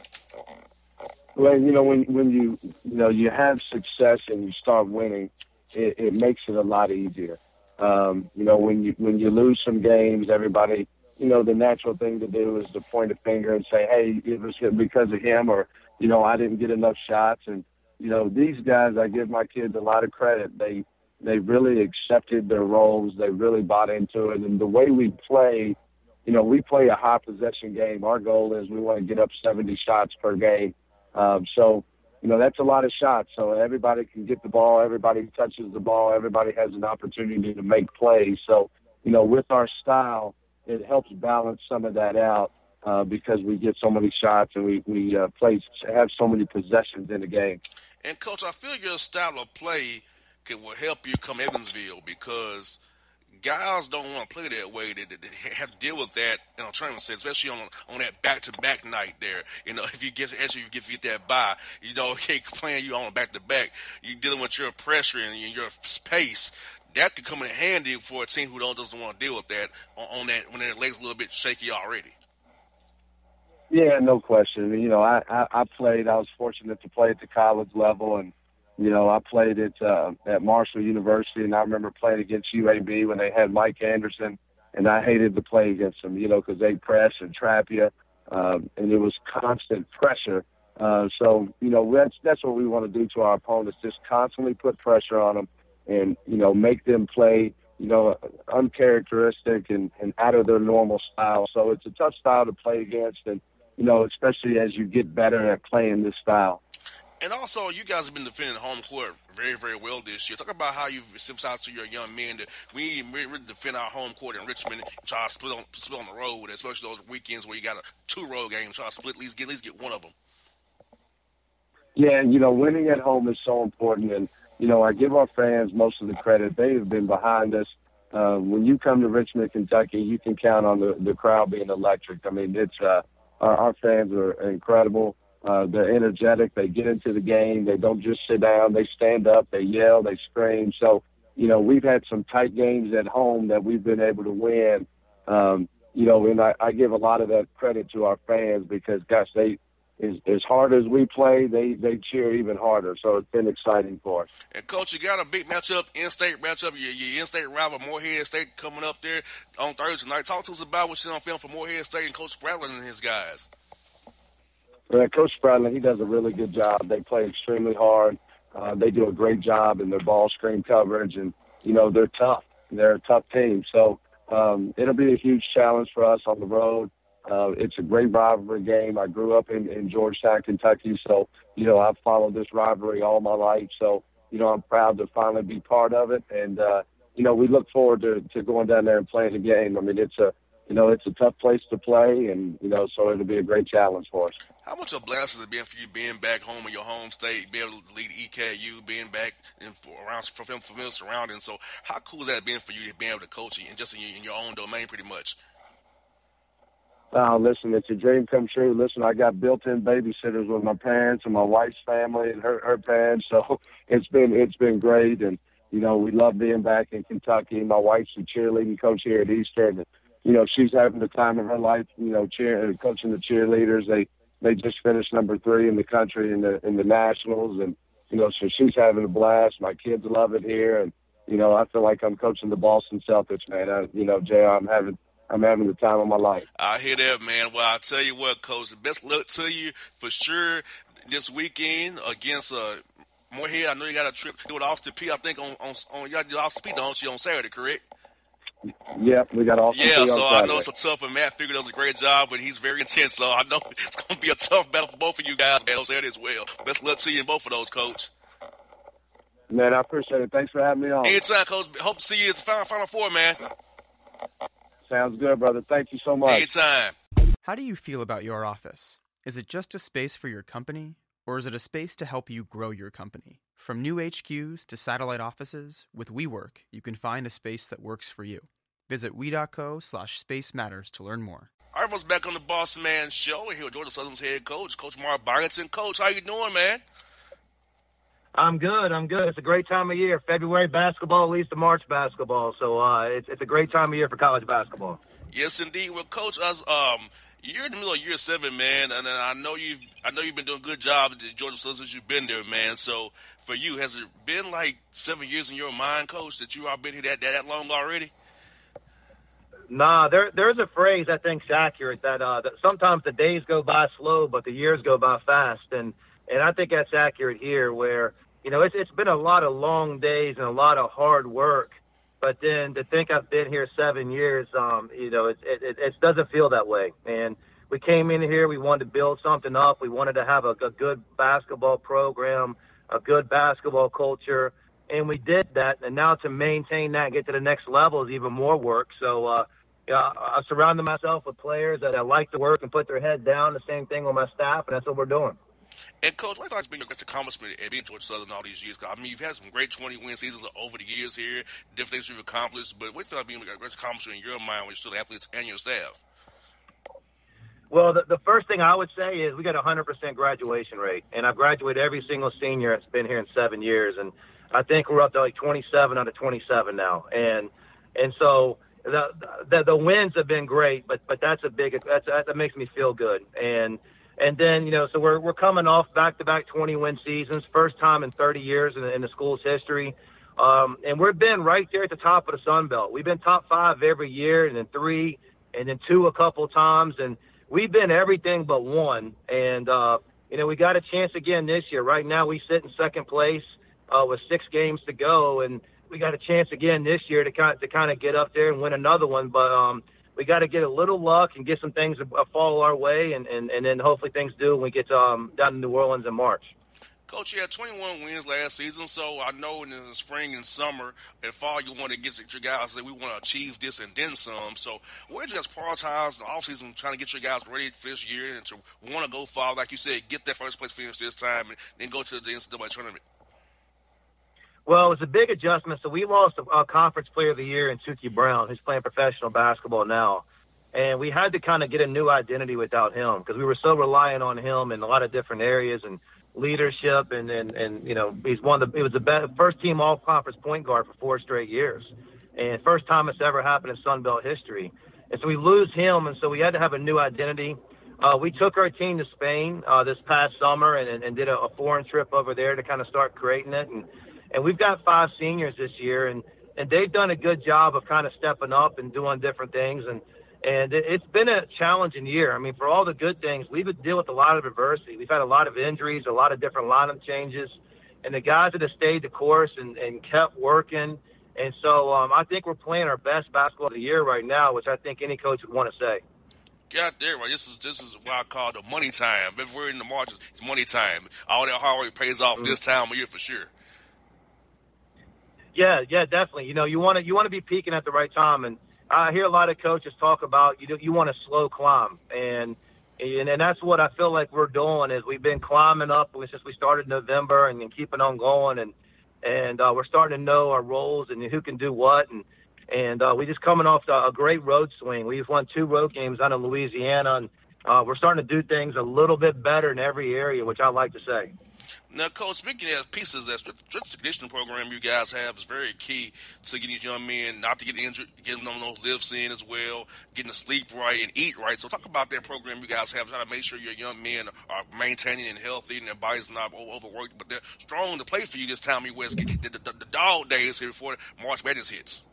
S6: Well, you know, when you have success and you start winning, it makes it a lot easier. You know, when you lose some games, everybody, you know, the natural thing to do is to point a finger and say, hey, it was because of him, or, you know, I didn't get enough shots. And, you know, these guys, I give my kids a lot of credit. They really accepted their roles. They really bought into it. And the way we play, you know, we play a high possession game. Our goal is we want to get up 70 shots per game. So, you know, that's a lot of shots. So everybody can get the ball. Everybody touches the ball. Everybody has an opportunity to make plays. So, you know, with our style, it helps balance some of that out because we get so many shots and we have so many possessions in the game.
S1: And, Coach, I feel your style of play will help you come Evansville, because guys don't want to play that way. They have to deal with that in a tournament sense, especially on that back-to-back night there. You know, if you get that bye, you know, playing you on a back-to-back, you're dealing with your pressure and your pace. That could come in handy for a team who doesn't want to deal with that on that when their legs a little bit shaky already.
S6: Yeah, no question. You know, I was fortunate to play at the college level, and, you know, I played at Marshall University, and I remember playing against UAB when they had Mike Anderson, and I hated to play against them, you know, because they press and trap you, and it was constant pressure. So, you know, that's what we want to do to our opponents, just constantly put pressure on them and, you know, make them play, you know, uncharacteristic and out of their normal style. So it's a tough style to play against, and, you know, especially as you get better at playing this style.
S1: And also, you guys have been defending home court very, very well this year. Talk about how you've emphasized to your young men that we need to really defend our home court in Richmond and try to split on the road, especially those weekends where you got 2 road games. Try to split, at least get one of them.
S6: Yeah, you know, winning at home is so important. And, you know, I give our fans most of the credit. They have been behind us. When you come to Richmond, Kentucky, you can count on the crowd being electric. I mean, it's our fans are incredible. They're energetic. They get into the game. They don't just sit down. They stand up. They yell. They scream. So, you know, we've had some tight games at home that we've been able to win. You know, and I give a lot of that credit to our fans because, gosh, as hard as we play, they cheer even harder. So it's been exciting for us.
S1: And, Coach, you got a big matchup, in-state matchup. Your in-state rival, Morehead State, coming up there on Thursday night. Talk to us about what's on film for Morehead State and Coach Spradlin and his guys.
S6: Coach Spradlin, he does a really good job. They play extremely hard. They do a great job in their ball screen coverage, and, you know, they're tough. They're a tough team. So it'll be a huge challenge for us on the road. It's a great rivalry game. I grew up in Georgetown, Kentucky, so, you know, I've followed this rivalry all my life. So, I'm proud to finally be part of it. And, we look forward to going down there and playing the game. I mean, it's a tough place to play, and, so it'll be a great challenge for us.
S1: How much of a blast has it been for you being back home in your home state, being able to lead EKU, being back around familiar surroundings? So how cool has that been for you being able to coach and just in your own domain pretty much?
S6: Listen, it's a dream come true. Listen, I got built-in babysitters with my parents and my wife's family and her parents, so it's been great. And, we love being back in Kentucky. My wife's a cheerleading coach here at Eastern. And, she's having the time of her life, coaching the cheerleaders. They just finished number 3 in the country in the nationals, and so she's having a blast. My kids love it here, and I feel like I'm coaching the Boston Celtics, man. JR, I'm having the time of my life.
S1: I hear that, man. Well, I'll tell you what, Coach, best luck to you for sure this weekend against Moorhead. I know you got a trip to do it Austin Peay. I think on you got to do Austin Peay, don't you, on Saturday, correct?
S6: Yeah, we got Austin Peay on
S1: so
S6: Saturday.
S1: I know it's a tough, and Matt Figure does a great job, but he's very intense, so I know it's going to be a tough battle for both of you guys, man, on Saturday as well. Best luck to you in both of those, Coach.
S6: Man, I appreciate it. Thanks for having me on.
S1: Anytime, Coach. Hope to see you at the Final Four, man.
S6: Sounds good, brother. Thank you so much.
S1: Anytime.
S7: How do you feel about your office? Is it just a space for your company, or is it a space to help you grow your company? From new HQs to satellite offices, with WeWork, you can find a space that works for you. Visit we.co/Space Matters to learn more.
S1: All right, back on the Boss Man Show. We're here with Georgia Southern's head coach, Coach Mark Byington. Coach, how you doing, man?
S8: I'm good. It's a great time of year. February basketball leads to March basketball, so it's a great time of year for college basketball.
S1: Yes, indeed. Well, Coach, you're in the middle of year 7, man, and I know you've been doing a good job at Georgia Southern since you've been there, man. So for you, has it been like 7 years in your mind, Coach, that you all been here that long already?
S8: Nah, there's a phrase I think's accurate that sometimes the days go by slow, but the years go by fast, and I think that's accurate here. Where it's been a lot of long days and a lot of hard work, but then to think I've been here 7 years, it doesn't feel that way. And we came in here, we wanted to build something up, we wanted to have a good basketball program, a good basketball culture, and we did that. And now to maintain that and get to the next level is even more work. So. I surrounded myself with players that like to work and put their head down. The same thing with my staff, and that's what we're doing.
S1: And, Coach, I thought it's been a great accomplishment at being Georgia Southern all these years. I mean, you've had some great 20-win seasons over the years here, different things you've accomplished. But what do you feel like being a great accomplishment in your mind when you're still athletes and your staff?
S8: Well, the first thing I would say is we got a 100% graduation rate. And I've graduated every single senior that's been here in 7 years. And I think we're up to like 27 out of 27 now. And so – The wins have been great, but that's that makes me feel good. And then so we're coming off back-to-back 20-win seasons, first time in 30 years in the school's history, and we've been right there at the top of the Sun Belt. We've been top 5 every year, and then 3, and then 2 a couple times, and we've been everything but 1. And we got a chance again this year. Right now, we sit in second place with 6 games to go, and we got a chance again this year to kind of get up there and win another one, but we got to get a little luck and get some things to fall our way, and then hopefully things do when we get down to New Orleans in March.
S1: Coach, you had 21 wins last season, so I know in the spring and summer and fall you want to get your guys that we want to achieve this and then some. So where did you guys prioritize the offseason trying to get your guys ready for this year and to want to go far, like you said, get that first place finish this time and then go to the NCAA tournament?
S8: Well, it was a big adjustment. So we lost a conference player of the year in Tukey Brown, who's playing professional basketball now. And we had to kind of get a new identity without him because we were so reliant on him in a lot of different areas and leadership. And he was the best first team all-conference point guard for 4 straight years. And first time it's ever happened in Sun Belt history. And so we lose him, and so we had to have a new identity. We took our team to Spain this past summer and did a foreign trip over there to kind of start creating it. And we've got 5 seniors this year, and they've done a good job of kind of stepping up and doing different things. And it's been a challenging year. I mean, for all the good things, we've had to deal with a lot of adversity. We've had a lot of injuries, a lot of different lineup changes. And the guys that have stayed the course and kept working. And so I think we're playing our best basketball of the year right now, which I think any coach would want to say.
S1: Got there, right? This is what I call the money time. If we're in the March, it's money time. All that hard work pays off this time of year for sure.
S8: Yeah, definitely. You want to be peaking at the right time, and I hear a lot of coaches talk about you want a slow climb, and that's what I feel like we're doing. Is we've been climbing up since we started November and keeping on going, and we're starting to know our roles and who can do what, and we just coming off a great road swing. We just won 2 road games out of Louisiana, and we're starting to do things a little bit better in every area, which I like to say.
S1: Now, Coach, speaking of pieces, that strength conditioning program you guys have is very key to getting these young men not to get injured, getting them those lifts in as well, getting to sleep right and eat right. So talk about that program you guys have, trying to make sure your young men are maintaining and healthy and their bodies not overworked, but they're strong to play for you this time of year. The dog days here before March Madness hits.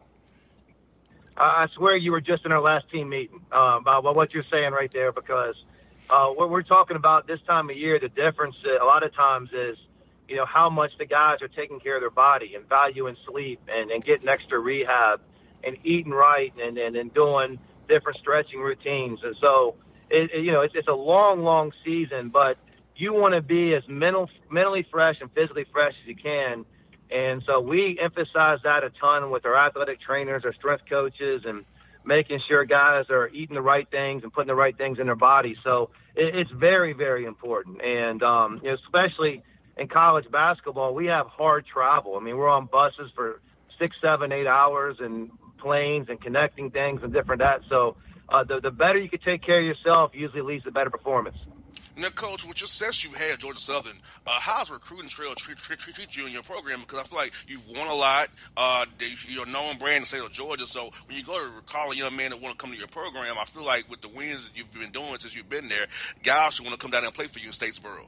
S8: I swear you were just in our last team meeting about what you're saying right there, because what we're talking about this time of year, the difference a lot of times is, how much the guys are taking care of their body and valuing sleep and getting extra rehab and eating right and doing different stretching routines. And so, it's a long, long season, but you want to be as mentally fresh and physically fresh as you can. And so we emphasize that a ton with our athletic trainers, our strength coaches, and making sure guys are eating the right things and putting the right things in their body. So it's very, very important. And, especially in college basketball, we have hard travel. I mean, we're on buses for 6, 7, 8 hours and planes and connecting things and different that. So the better you can take care of yourself usually leads to better performance.
S1: Now, Coach, with your success you've had at Georgia Southern, how's recruiting trail treat you in your program? Because I feel like you've won a lot. You're a known brand in the state of Georgia. So when you go to recall a young man that want to come to your program, I feel like with the wins that you've been doing since you've been there, guys should want to come down and play for you in Statesboro.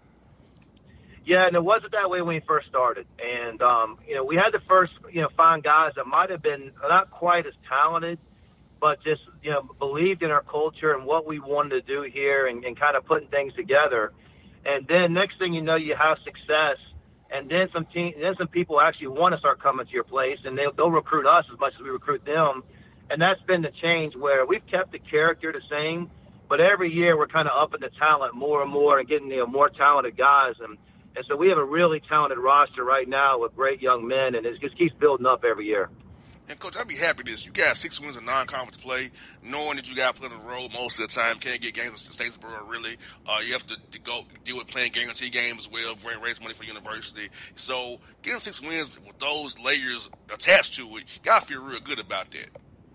S8: Yeah, and it wasn't that way when we first started. And, we had to first, find guys that might have been not quite as talented, but just, believed in our culture and what we wanted to do here and kind of putting things together. And then next thing you know, you have success, and then some people actually want to start coming to your place, and they'll recruit us as much as we recruit them. And that's been the change, where we've kept the character the same, but every year we're kind of upping the talent more and more and getting more talented guys. And so we have a really talented roster right now with great young men, and it just keeps building up every year.
S1: And, Coach, I'd be happy with this. You got 6 wins in non-conference play, knowing that you got to play on the road most of the time. Can't get games in Statesboro, really. You have to go deal with playing guarantee games as well, raise money for university. So getting 6 wins with those layers attached to it, you got to feel real good about that.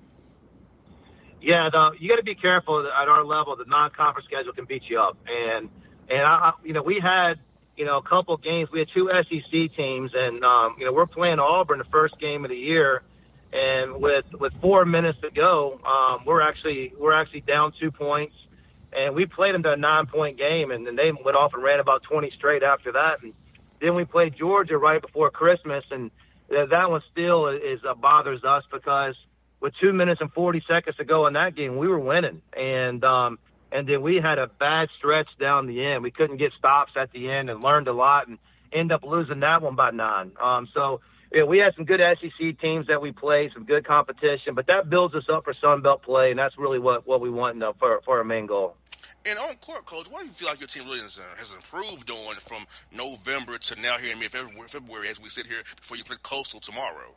S8: Yeah, you got to be careful at our level. The non-conference schedule can beat you up. And we had, a couple of games. We had 2 SEC teams, and, we're playing Auburn the first game of the year. And with 4 minutes to go, we're actually down 2 points, and we played them to a 9-point game, and then they went off and ran about 20 straight after that. And then we played Georgia right before Christmas, and that one still bothers us, because with 2 minutes and 40 seconds to go in that game, we were winning, and then we had a bad stretch down the end. We couldn't get stops at the end, and learned a lot, and ended up losing that one by 9. Yeah, we had some good SEC teams that we played, some good competition, but that builds us up for Sun Belt play, and that's really what we want for our main goal.
S1: And on court, Coach, what do you feel like your team really has improved on from November to now here in mid-February as we sit here before you play Coastal tomorrow?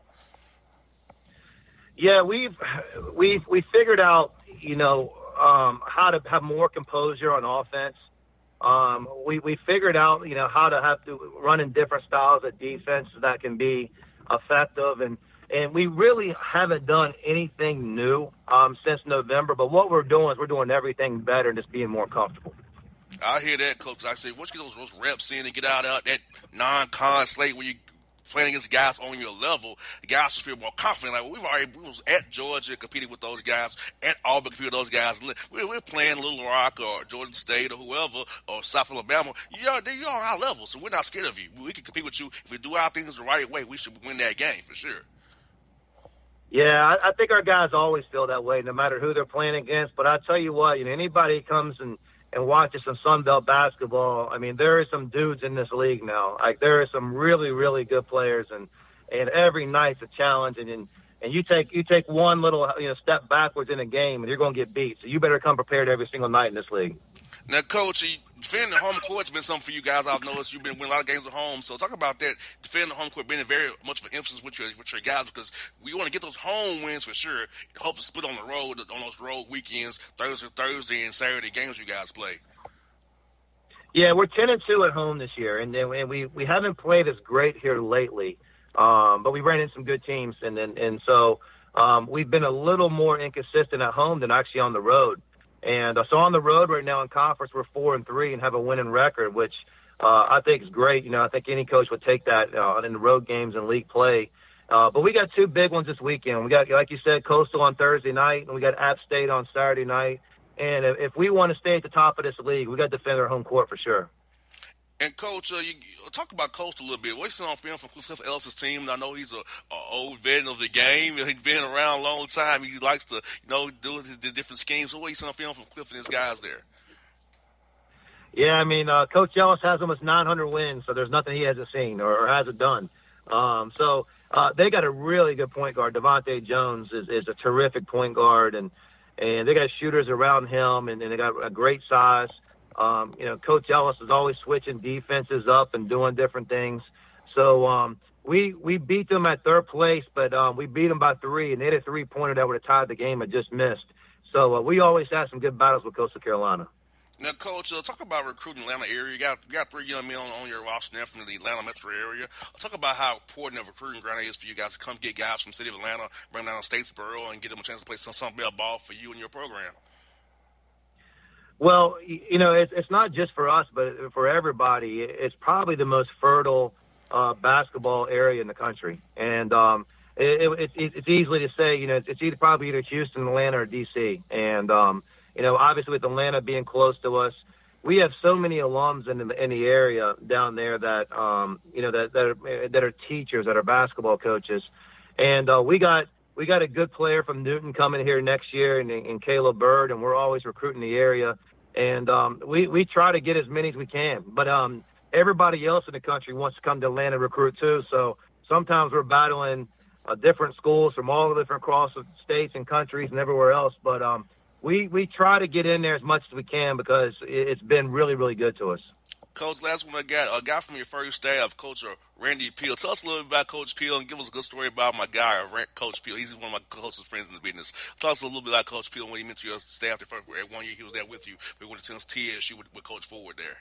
S8: Yeah, we figured out, how to have more composure on offense. We figured out, how to have to run in different styles of defense that can be effective. And we really haven't done anything new since November. But what we're doing is we're doing everything better and just being more comfortable.
S1: I hear that, Coach. I say, once you get those reps in and get out of that non-con slate where you playing against guys on your level, the guys should feel more confident. Like, we was at Georgia competing with those guys, at Auburn competing with those guys. We're playing Little Rock or Georgia State or whoever, or South Alabama. You're on our level, so we're not scared of you. We can compete with you. If we do our things the right way, we should win that game for sure.
S8: Yeah, I think our guys always feel that way, no matter who they're playing against. But I tell you what, anybody comes and watches some Sun Belt basketball, I mean, there are some dudes in this league now. Like, there are some really, really good players, and every night's a challenge. And you take one little step backwards in a game, and you're going to get beat. So you better come prepared every single night in this league.
S1: Now, Coach, defending the home court's been something for you guys. I've noticed you've been winning a lot of games at home. So talk about that, defending the home court being very much of an emphasis with your guys, because we want to get those home wins for sure. Hope to split on the road on those road weekends, Thursday and Saturday games you guys play.
S8: Yeah, we're 10-2 at home this year, and we haven't played as great here lately, but we ran into some good teams, and so we've been a little more inconsistent at home than actually on the road. And so on the road right now in conference, we're 4-3 and have a winning record, which I think is great. You know, I think any coach would take that in the road games and league play. But we got two big ones this weekend. We got, like you said, Coastal on Thursday night, and we got App State on Saturday night. And if we want to stay at the top of this league, we got to defend our home court for sure.
S1: And, Coach, you talk about Coastal a little bit. What you see on film from Cliff Ellis's team? I know he's an old veteran of the game. He's been around a long time. He likes to, do the different schemes. So what you see on film from Cliff and his guys there?
S8: Yeah, I mean, Coach Ellis has almost 900 wins, so there's nothing he hasn't seen or hasn't done. So they got a really good point guard. Devontae Jones is a terrific point guard, and they got shooters around him, and they got a great size. Coach Ellis is always switching defenses up and doing different things. So we beat them at third place, but we beat them by 3, and they had a 3-pointer that would have tied the game and just missed. So we always have some good battles with Coastal Carolina.
S1: Now, Coach, talk about recruiting Atlanta area. You got 3 young men on your roster now from the Atlanta metro area. Talk about how important of recruiting ground is for you guys to come get guys from the city of Atlanta, bring them down to Statesboro, and get them a chance to play some real ball for you and your program.
S8: Well, it's not just for us, but for everybody. It's probably the most fertile basketball area in the country. And it's easily to say, it's probably either Houston, Atlanta, or D.C. And, obviously with Atlanta being close to us, we have so many alums in the area down there that, that are teachers, that are basketball coaches. And we got a good player from Newton coming here next year in Caleb Bird, and we're always recruiting the area. And we try to get as many as we can. But everybody else in the country wants to come to Atlanta and recruit too. So sometimes we're battling different schools from all the different across the states and countries and everywhere else. But we try to get in there as much as we can because it's been really, really good to us.
S1: Coach, last one I got, a guy from your first staff, Coach Randy Peel. Tell us a little bit about Coach Peel and give us a good story about my guy, Coach Peel. He's one of my closest friends in the business. Tell us a little bit about Coach Peel when he met your staff the first 1 year he was there with you. We went to TSU with Coach Ford there.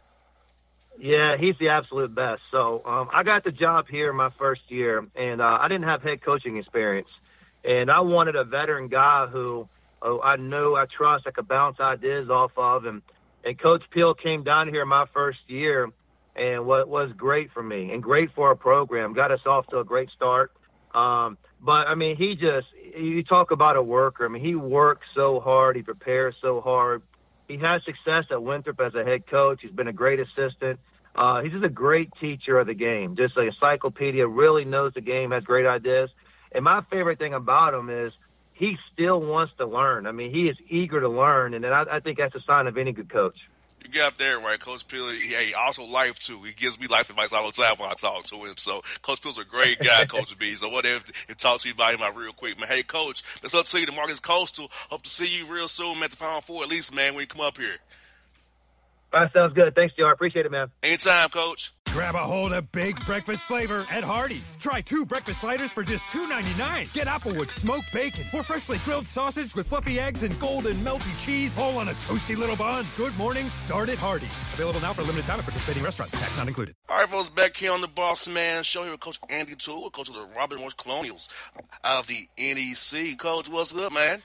S8: Yeah, he's the absolute best. So I got the job here my first year, and I didn't have head coaching experience. And I wanted a veteran guy who I knew, I trust, I could bounce ideas off of. And Coach Peel came down here my first year, and what was great for me and great for our program. Got us off to a great start. But, I mean, you talk about a worker. I mean, he works so hard. He prepares so hard. He had success at Winthrop as a head coach. He's been a great assistant. He's just a great teacher of the game, just an encyclopedia, really knows the game, has great ideas. And my favorite thing about him is he still wants to learn. I mean, he is eager to learn, and I think that's a sign of any good coach.
S1: You got there right, Coach Peel. He also life too. He gives me life advice all the time when I talk to him. So Coach Peel's a great guy, Coach B. So whatever, to talk to you about him real quick, man. Hey, Coach, let's up to you, the Marcus Coastal. Hope to see you real soon, man, at the Final Four at least, man, when you come up here.
S8: All right, sounds good. Thanks, JR. Appreciate it, man.
S1: Anytime, Coach.
S3: Grab a hold of big breakfast flavor at Hardee's. Try 2 breakfast sliders for just $2.99. Get Applewood smoked bacon or freshly grilled sausage with fluffy eggs and golden melty cheese, all on a toasty little bun. Good morning, start at Hardee's. Available now for a limited time at participating restaurants. Tax not included.
S1: All right, folks, back here on the Boss Man Show here with Coach Andy Toole, coach of the Robert Morris Colonials out of the NEC. Coach, what's up, man?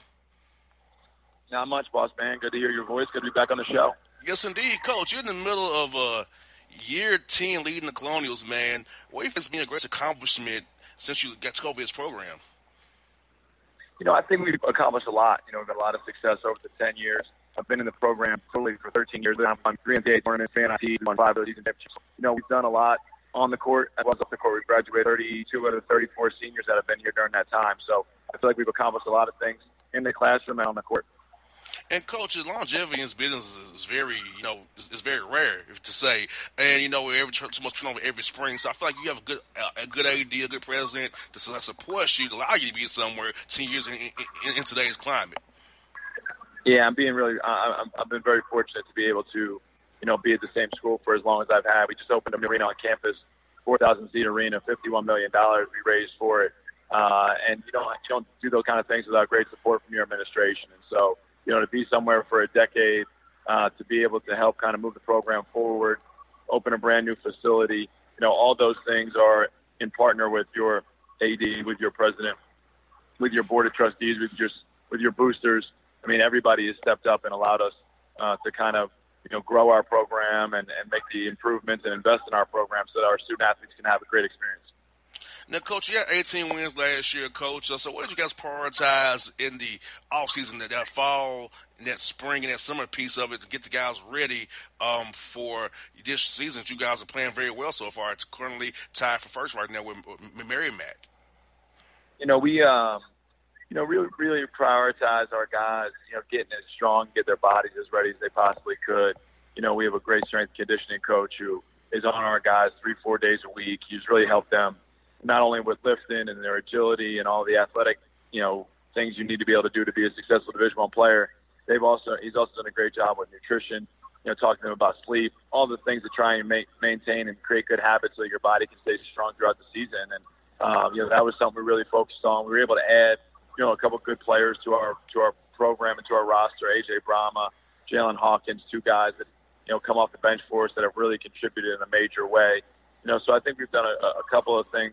S9: Not much, Boss Man. Good to hear your voice. Good to be back on the show.
S1: Yes, indeed, Coach. You're in the middle of year 10 leading the Colonials, man. What do you think has been a great accomplishment since you got to over this program?
S9: I think we've accomplished a lot. We've had a lot of success over the 10 years. I've been in the program totally for 13 years. I'm on 3 NCAA tournaments, fan IT, won 5 of those season championships. We've done a lot on the court as well as off the court. We've graduated 32 out of the 34 seniors that have been here during that time. So I feel like we've accomplished a lot of things in the classroom and on the court.
S1: And, Coach, longevity in this business is very, is very rare to say. And, so much turnover every spring. So I feel like you have a good idea, a good president that supports you, to allow you to be somewhere 10 years in today's climate.
S9: Yeah, I've been very fortunate to be able to be at the same school for as long as I've had. We just opened a new arena on campus, 4,000-seat arena, $51 million we raised for it. And you don't do those kind of things without great support from your administration. And so, to be somewhere for a decade, to be able to help kind of move the program forward, open a brand new facility, all those things are in partner with your AD, with your president, with your board of trustees, with your boosters. I mean, everybody has stepped up and allowed us to kind of, grow our program and make the improvements and invest in our program so that our student athletes can have a great experience.
S1: Now, Coach, you had 18 wins last year, Coach. So what did you guys prioritize in the offseason, that fall, and that spring, and that summer piece of it to get the guys ready for this season? You guys are playing very well so far. It's currently tied for first right now with Merrimack.
S9: We really prioritize our guys, getting as strong, get their bodies as ready as they possibly could. We have a great strength conditioning coach who is on our guys 3-4 days a week. He's really helped them not only with lifting and their agility and all the athletic, things you need to be able to do to be a successful Division I player. He's also done a great job with nutrition, talking to them about sleep, all the things to try and maintain and create good habits so your body can stay strong throughout the season. And, that was something we really focused on. We were able to add, a couple of good players to our program and to our roster, A.J. Brahma, Jalen Hawkins, two guys that, come off the bench for us that have really contributed in a major way. So I think we've done a couple of things,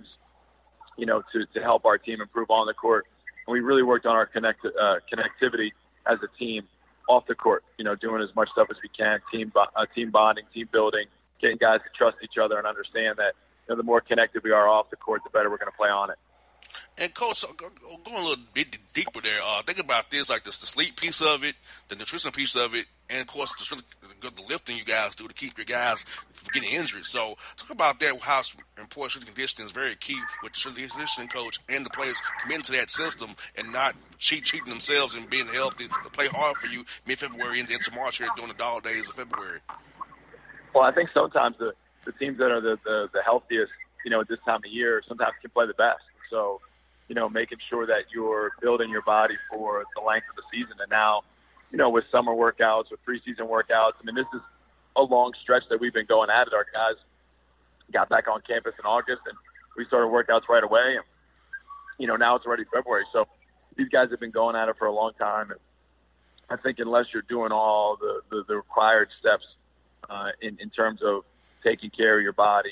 S9: to help our team improve on the court. And we really worked on our connectivity as a team off the court, doing as much stuff as we can, team bonding, team building, getting guys to trust each other and understand that, the more connected we are off the court, the better we're going to play on it.
S1: And, Coach, going a little bit deeper there, think about this, like the sleep piece of it, the nutrition piece of it, and, of course, the lifting you guys do to keep your guys from getting injured. So talk about that, how important strength conditioning is very key with the strength conditioning coach and the players committing to that system and not cheating themselves and being healthy to play hard for you mid-February and into March here during the dog days of February.
S9: Well, I think sometimes the teams that are the healthiest, at this time of year sometimes can play the best. So, making sure that you're building your body for the length of the season. And now, with summer workouts, with preseason workouts, this is a long stretch that we've been going at it. Our guys got back on campus in August, and we started workouts right away. And, now it's already February. So these guys have been going at it for a long time. And I think unless you're doing all the required steps in terms of taking care of your body,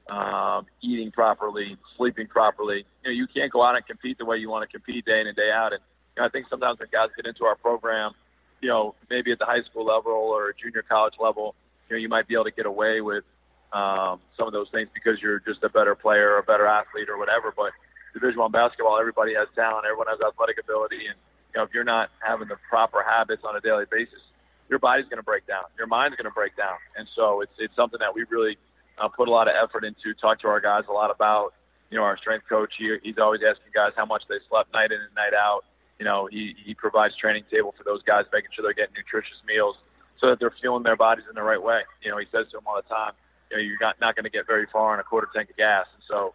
S9: eating properly, sleeping properly, you can't go out and compete the way you want to compete day in and day out. And I think sometimes when guys get into our program, maybe at the high school level or junior college level, you might be able to get away with some of those things because you're just a better player or a better athlete or whatever. But Division I basketball, everybody has talent, everyone has athletic ability, and if you're not having the proper habits on a daily basis, your body's going to break down, your mind's going to break down. And so it's something that we really put a lot of effort into, talk to our guys a lot about. Our strength coach, he's always asking guys how much they slept night in and night out. He provides training table for those guys, making sure they're getting nutritious meals so that they're fueling their bodies in the right way. He says to them all the time, you're not going to get very far on a quarter tank of gas. And so,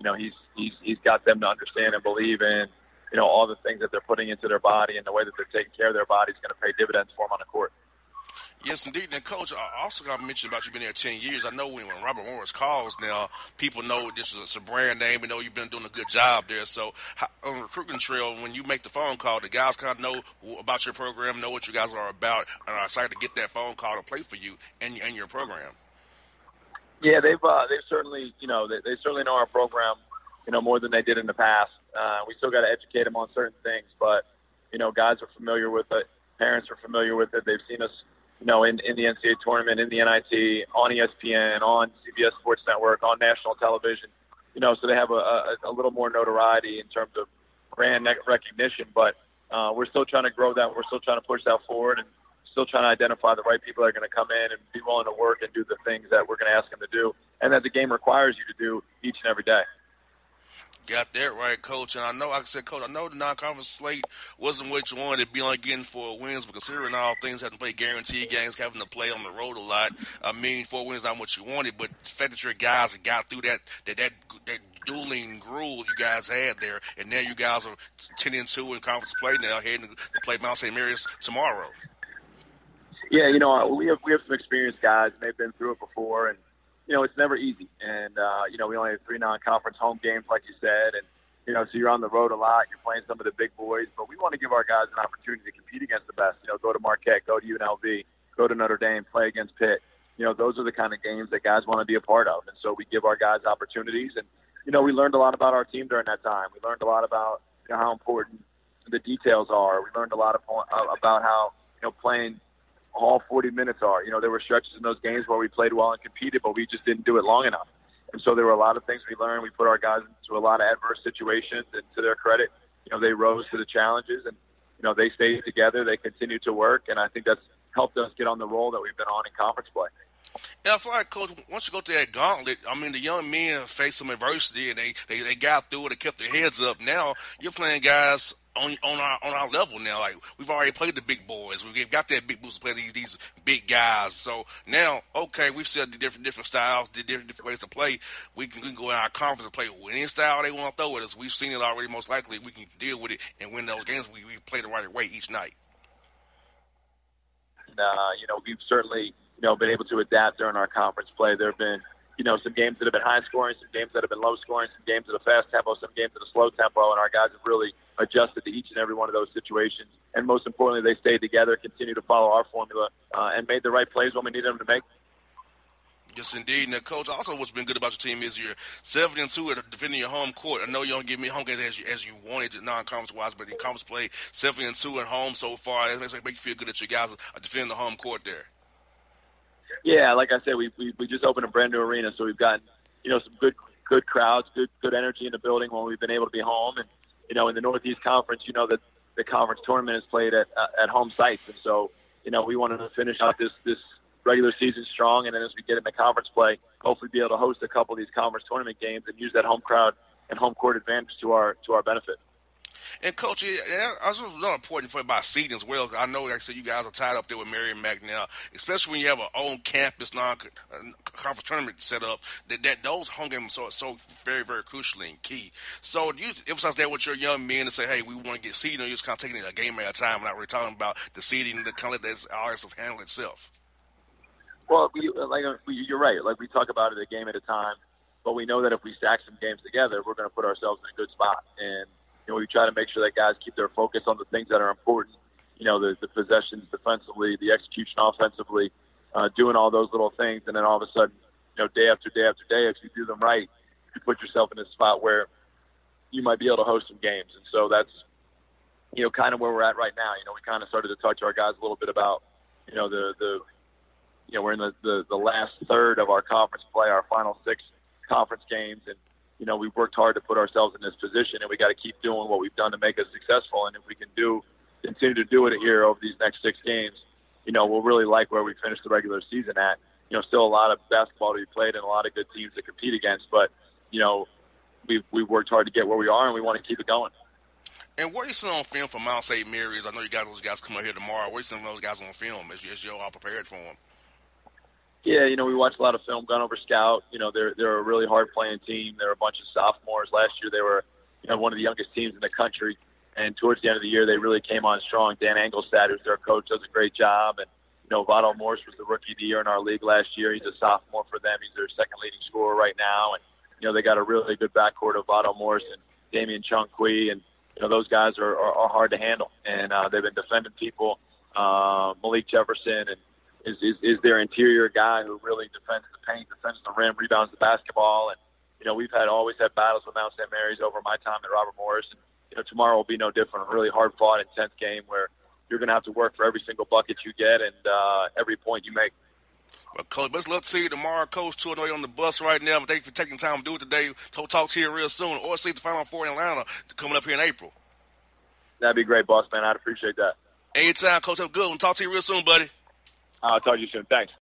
S9: he's got them to understand and believe in, all the things that they're putting into their body and the way that they're taking care of their body is going to pay dividends for them on the court.
S1: Yes, indeed. And, Coach, I also got to mention about you being there 10 years. I know when Robert Morris calls now, people know this is a brand name and know you've been doing a good job there. So on the recruiting trail, when you make the phone call, the guys kind of know about your program, know what you guys are about, and are excited to get that phone call to play for you and your program. Yeah,
S9: they've certainly, they certainly know our program, more than they did in the past. We still got to educate them on certain things, but, guys are familiar with it. Parents are familiar with it. They've seen us, in the NCAA tournament, in the NIT, on ESPN, on CBS Sports Network, on national television, so they have a little more notoriety in terms of brand recognition, but we're still trying to grow that. We're still trying to push that forward and still trying to identify the right people that are going to come in and be willing to work and do the things that we're going to ask them to do and that the game requires you to do each and every day.
S1: Got that right, Coach. And I know, like I said, Coach, I know the non-conference slate wasn't what you wanted to be only getting 4 wins, but considering all things, having to play guaranteed games, having to play on the road a lot, 4 wins not what you wanted, but the fact that your guys got through that dueling gruel you guys had there, and now you guys are 10-2 in conference play now, heading to play Mount St. Mary's tomorrow.
S9: Yeah, we have some experienced guys, and they've been through it before, and it's never easy. And we only have 3 non-conference home games, like you said, and so you're on the road a lot. You're playing some of the big boys, but we want to give our guys an opportunity to compete against the best. Go to Marquette, go to UNLV, go to Notre Dame, play against Pitt. Those are the kind of games that guys want to be a part of, and so we give our guys opportunities. And we learned a lot about our team during that time. We learned a lot about how important the details are. We learned a lot about how playing all 40 minutes are. There were stretches in those games where we played well and competed, but we just didn't do it long enough. And so there were a lot of things we learned. We put our guys into a lot of adverse situations, and to their credit, they rose to the challenges, and they stayed together. They continued to work, and I think that's helped us get on the roll that we've been on in conference play.
S1: Yeah, I feel like, Coach, once you go through that gauntlet, the young men faced some adversity, and they got through it and kept their heads up. Now you're playing guys on our level now. Like, we've already played the big boys. We've got that big boost to play these big guys. So now, okay, we've said the different styles, the different ways to play. We can go in our conference and play any style they want to throw at us. We've seen it already. Most likely, we can deal with it and win those games. We play the right way each night.
S9: We've certainly been able to adapt during our conference play. There have been some games that have been high scoring, some games that have been low scoring, some games at a fast tempo, some games at a slow tempo, and our guys have really adjusted to each and every one of those situations. And most importantly, they stayed together, continued to follow our formula, and made the right plays when we needed them to make.
S1: Yes, indeed. Now, Coach, also what's been good about your team is you're 7-2 at defending your home court. I know you don't give me home games as you wanted non-conference-wise, but in conference play, 7-2 at home so far. It makes you feel good that you guys are defending the home court there.
S9: Yeah, like I said, we just opened a brand new arena, so we've gotten some good crowds, good energy in the building when we've been able to be home. And in the Northeast Conference, that the conference tournament is played at home sites, and so we wanted to finish out this regular season strong, and then as we get into conference play, hopefully be able to host a couple of these conference tournament games and use that home crowd and home court advantage to our benefit.
S1: And, Coach, also another important for about seeding as well. I know, like I said, you guys are tied up there with Mary and Mac now, especially when you have an on-campus non-conference tournament set up, that those home games are so very, very crucial and key. So do you emphasize that with your young men and say, hey, we want to get seeding, or you're just kind of taking it a game at a time, not really talking about the seeding, the kind of let that all stuff handle itself?
S9: Well, you're right. Like, we talk about it a game at a time, but we know that if we stack some games together, we're going to put ourselves in a good spot. And we try to make sure that guys keep their focus on the things that are important. The possessions defensively, the execution offensively, doing all those little things, and then all of a sudden, day after day after day, if you do them right, you put yourself in a spot where you might be able to host some games. And so that's kind of where we're at right now. We kind of started to touch our guys a little bit about we're in the last third of our conference play, our final 6 conference games, and we've worked hard to put ourselves in this position, and we got to keep doing what we've done to make us successful. And if we can continue to do it here over these next 6 games, we'll really like where we finish the regular season at. Still a lot of basketball to be played and a lot of good teams to compete against, but we've worked hard to get where we are, and we want to keep it going.
S1: And what are you seeing on film from Mount St. Mary's? I know you got those guys coming out here tomorrow. What are you seeing those guys on film as you're all prepared for them?
S9: Yeah, we watch a lot of film, gone over scout. They're a really hard-playing team. They're a bunch of sophomores. Last year they were, one of the youngest teams in the country. And towards the end of the year, they really came on strong. Dan Engelstad, who's their coach, does a great job. And, Vado Morse was the rookie of the year in our league last year. He's a sophomore for them. He's their second leading scorer right now. And, they got a really good backcourt of Vado Morse and Damian Chung-Kui. And, those guys are hard to handle. And they've been defending people. Malik Jefferson and is their interior guy who really defends the paint, defends the rim, rebounds the basketball. And, we've always had battles with Mount St. Mary's over my time at Robert Morris. And, tomorrow will be no different. A really hard-fought, intense game where you're going to have to work for every single bucket you get and every point you make.
S1: Well, Coach, best luck to you tomorrow, Coach. 2 I know you're on the bus right now, but thank you for taking time to do it today. Talk to you real soon, or see the Final Four in Atlanta coming up here in April.
S9: That'd be great, boss man. I'd appreciate that.
S1: Anytime, Coach. Have a good one. Talk to you real soon, buddy.
S9: I'll talk to you soon. Thanks.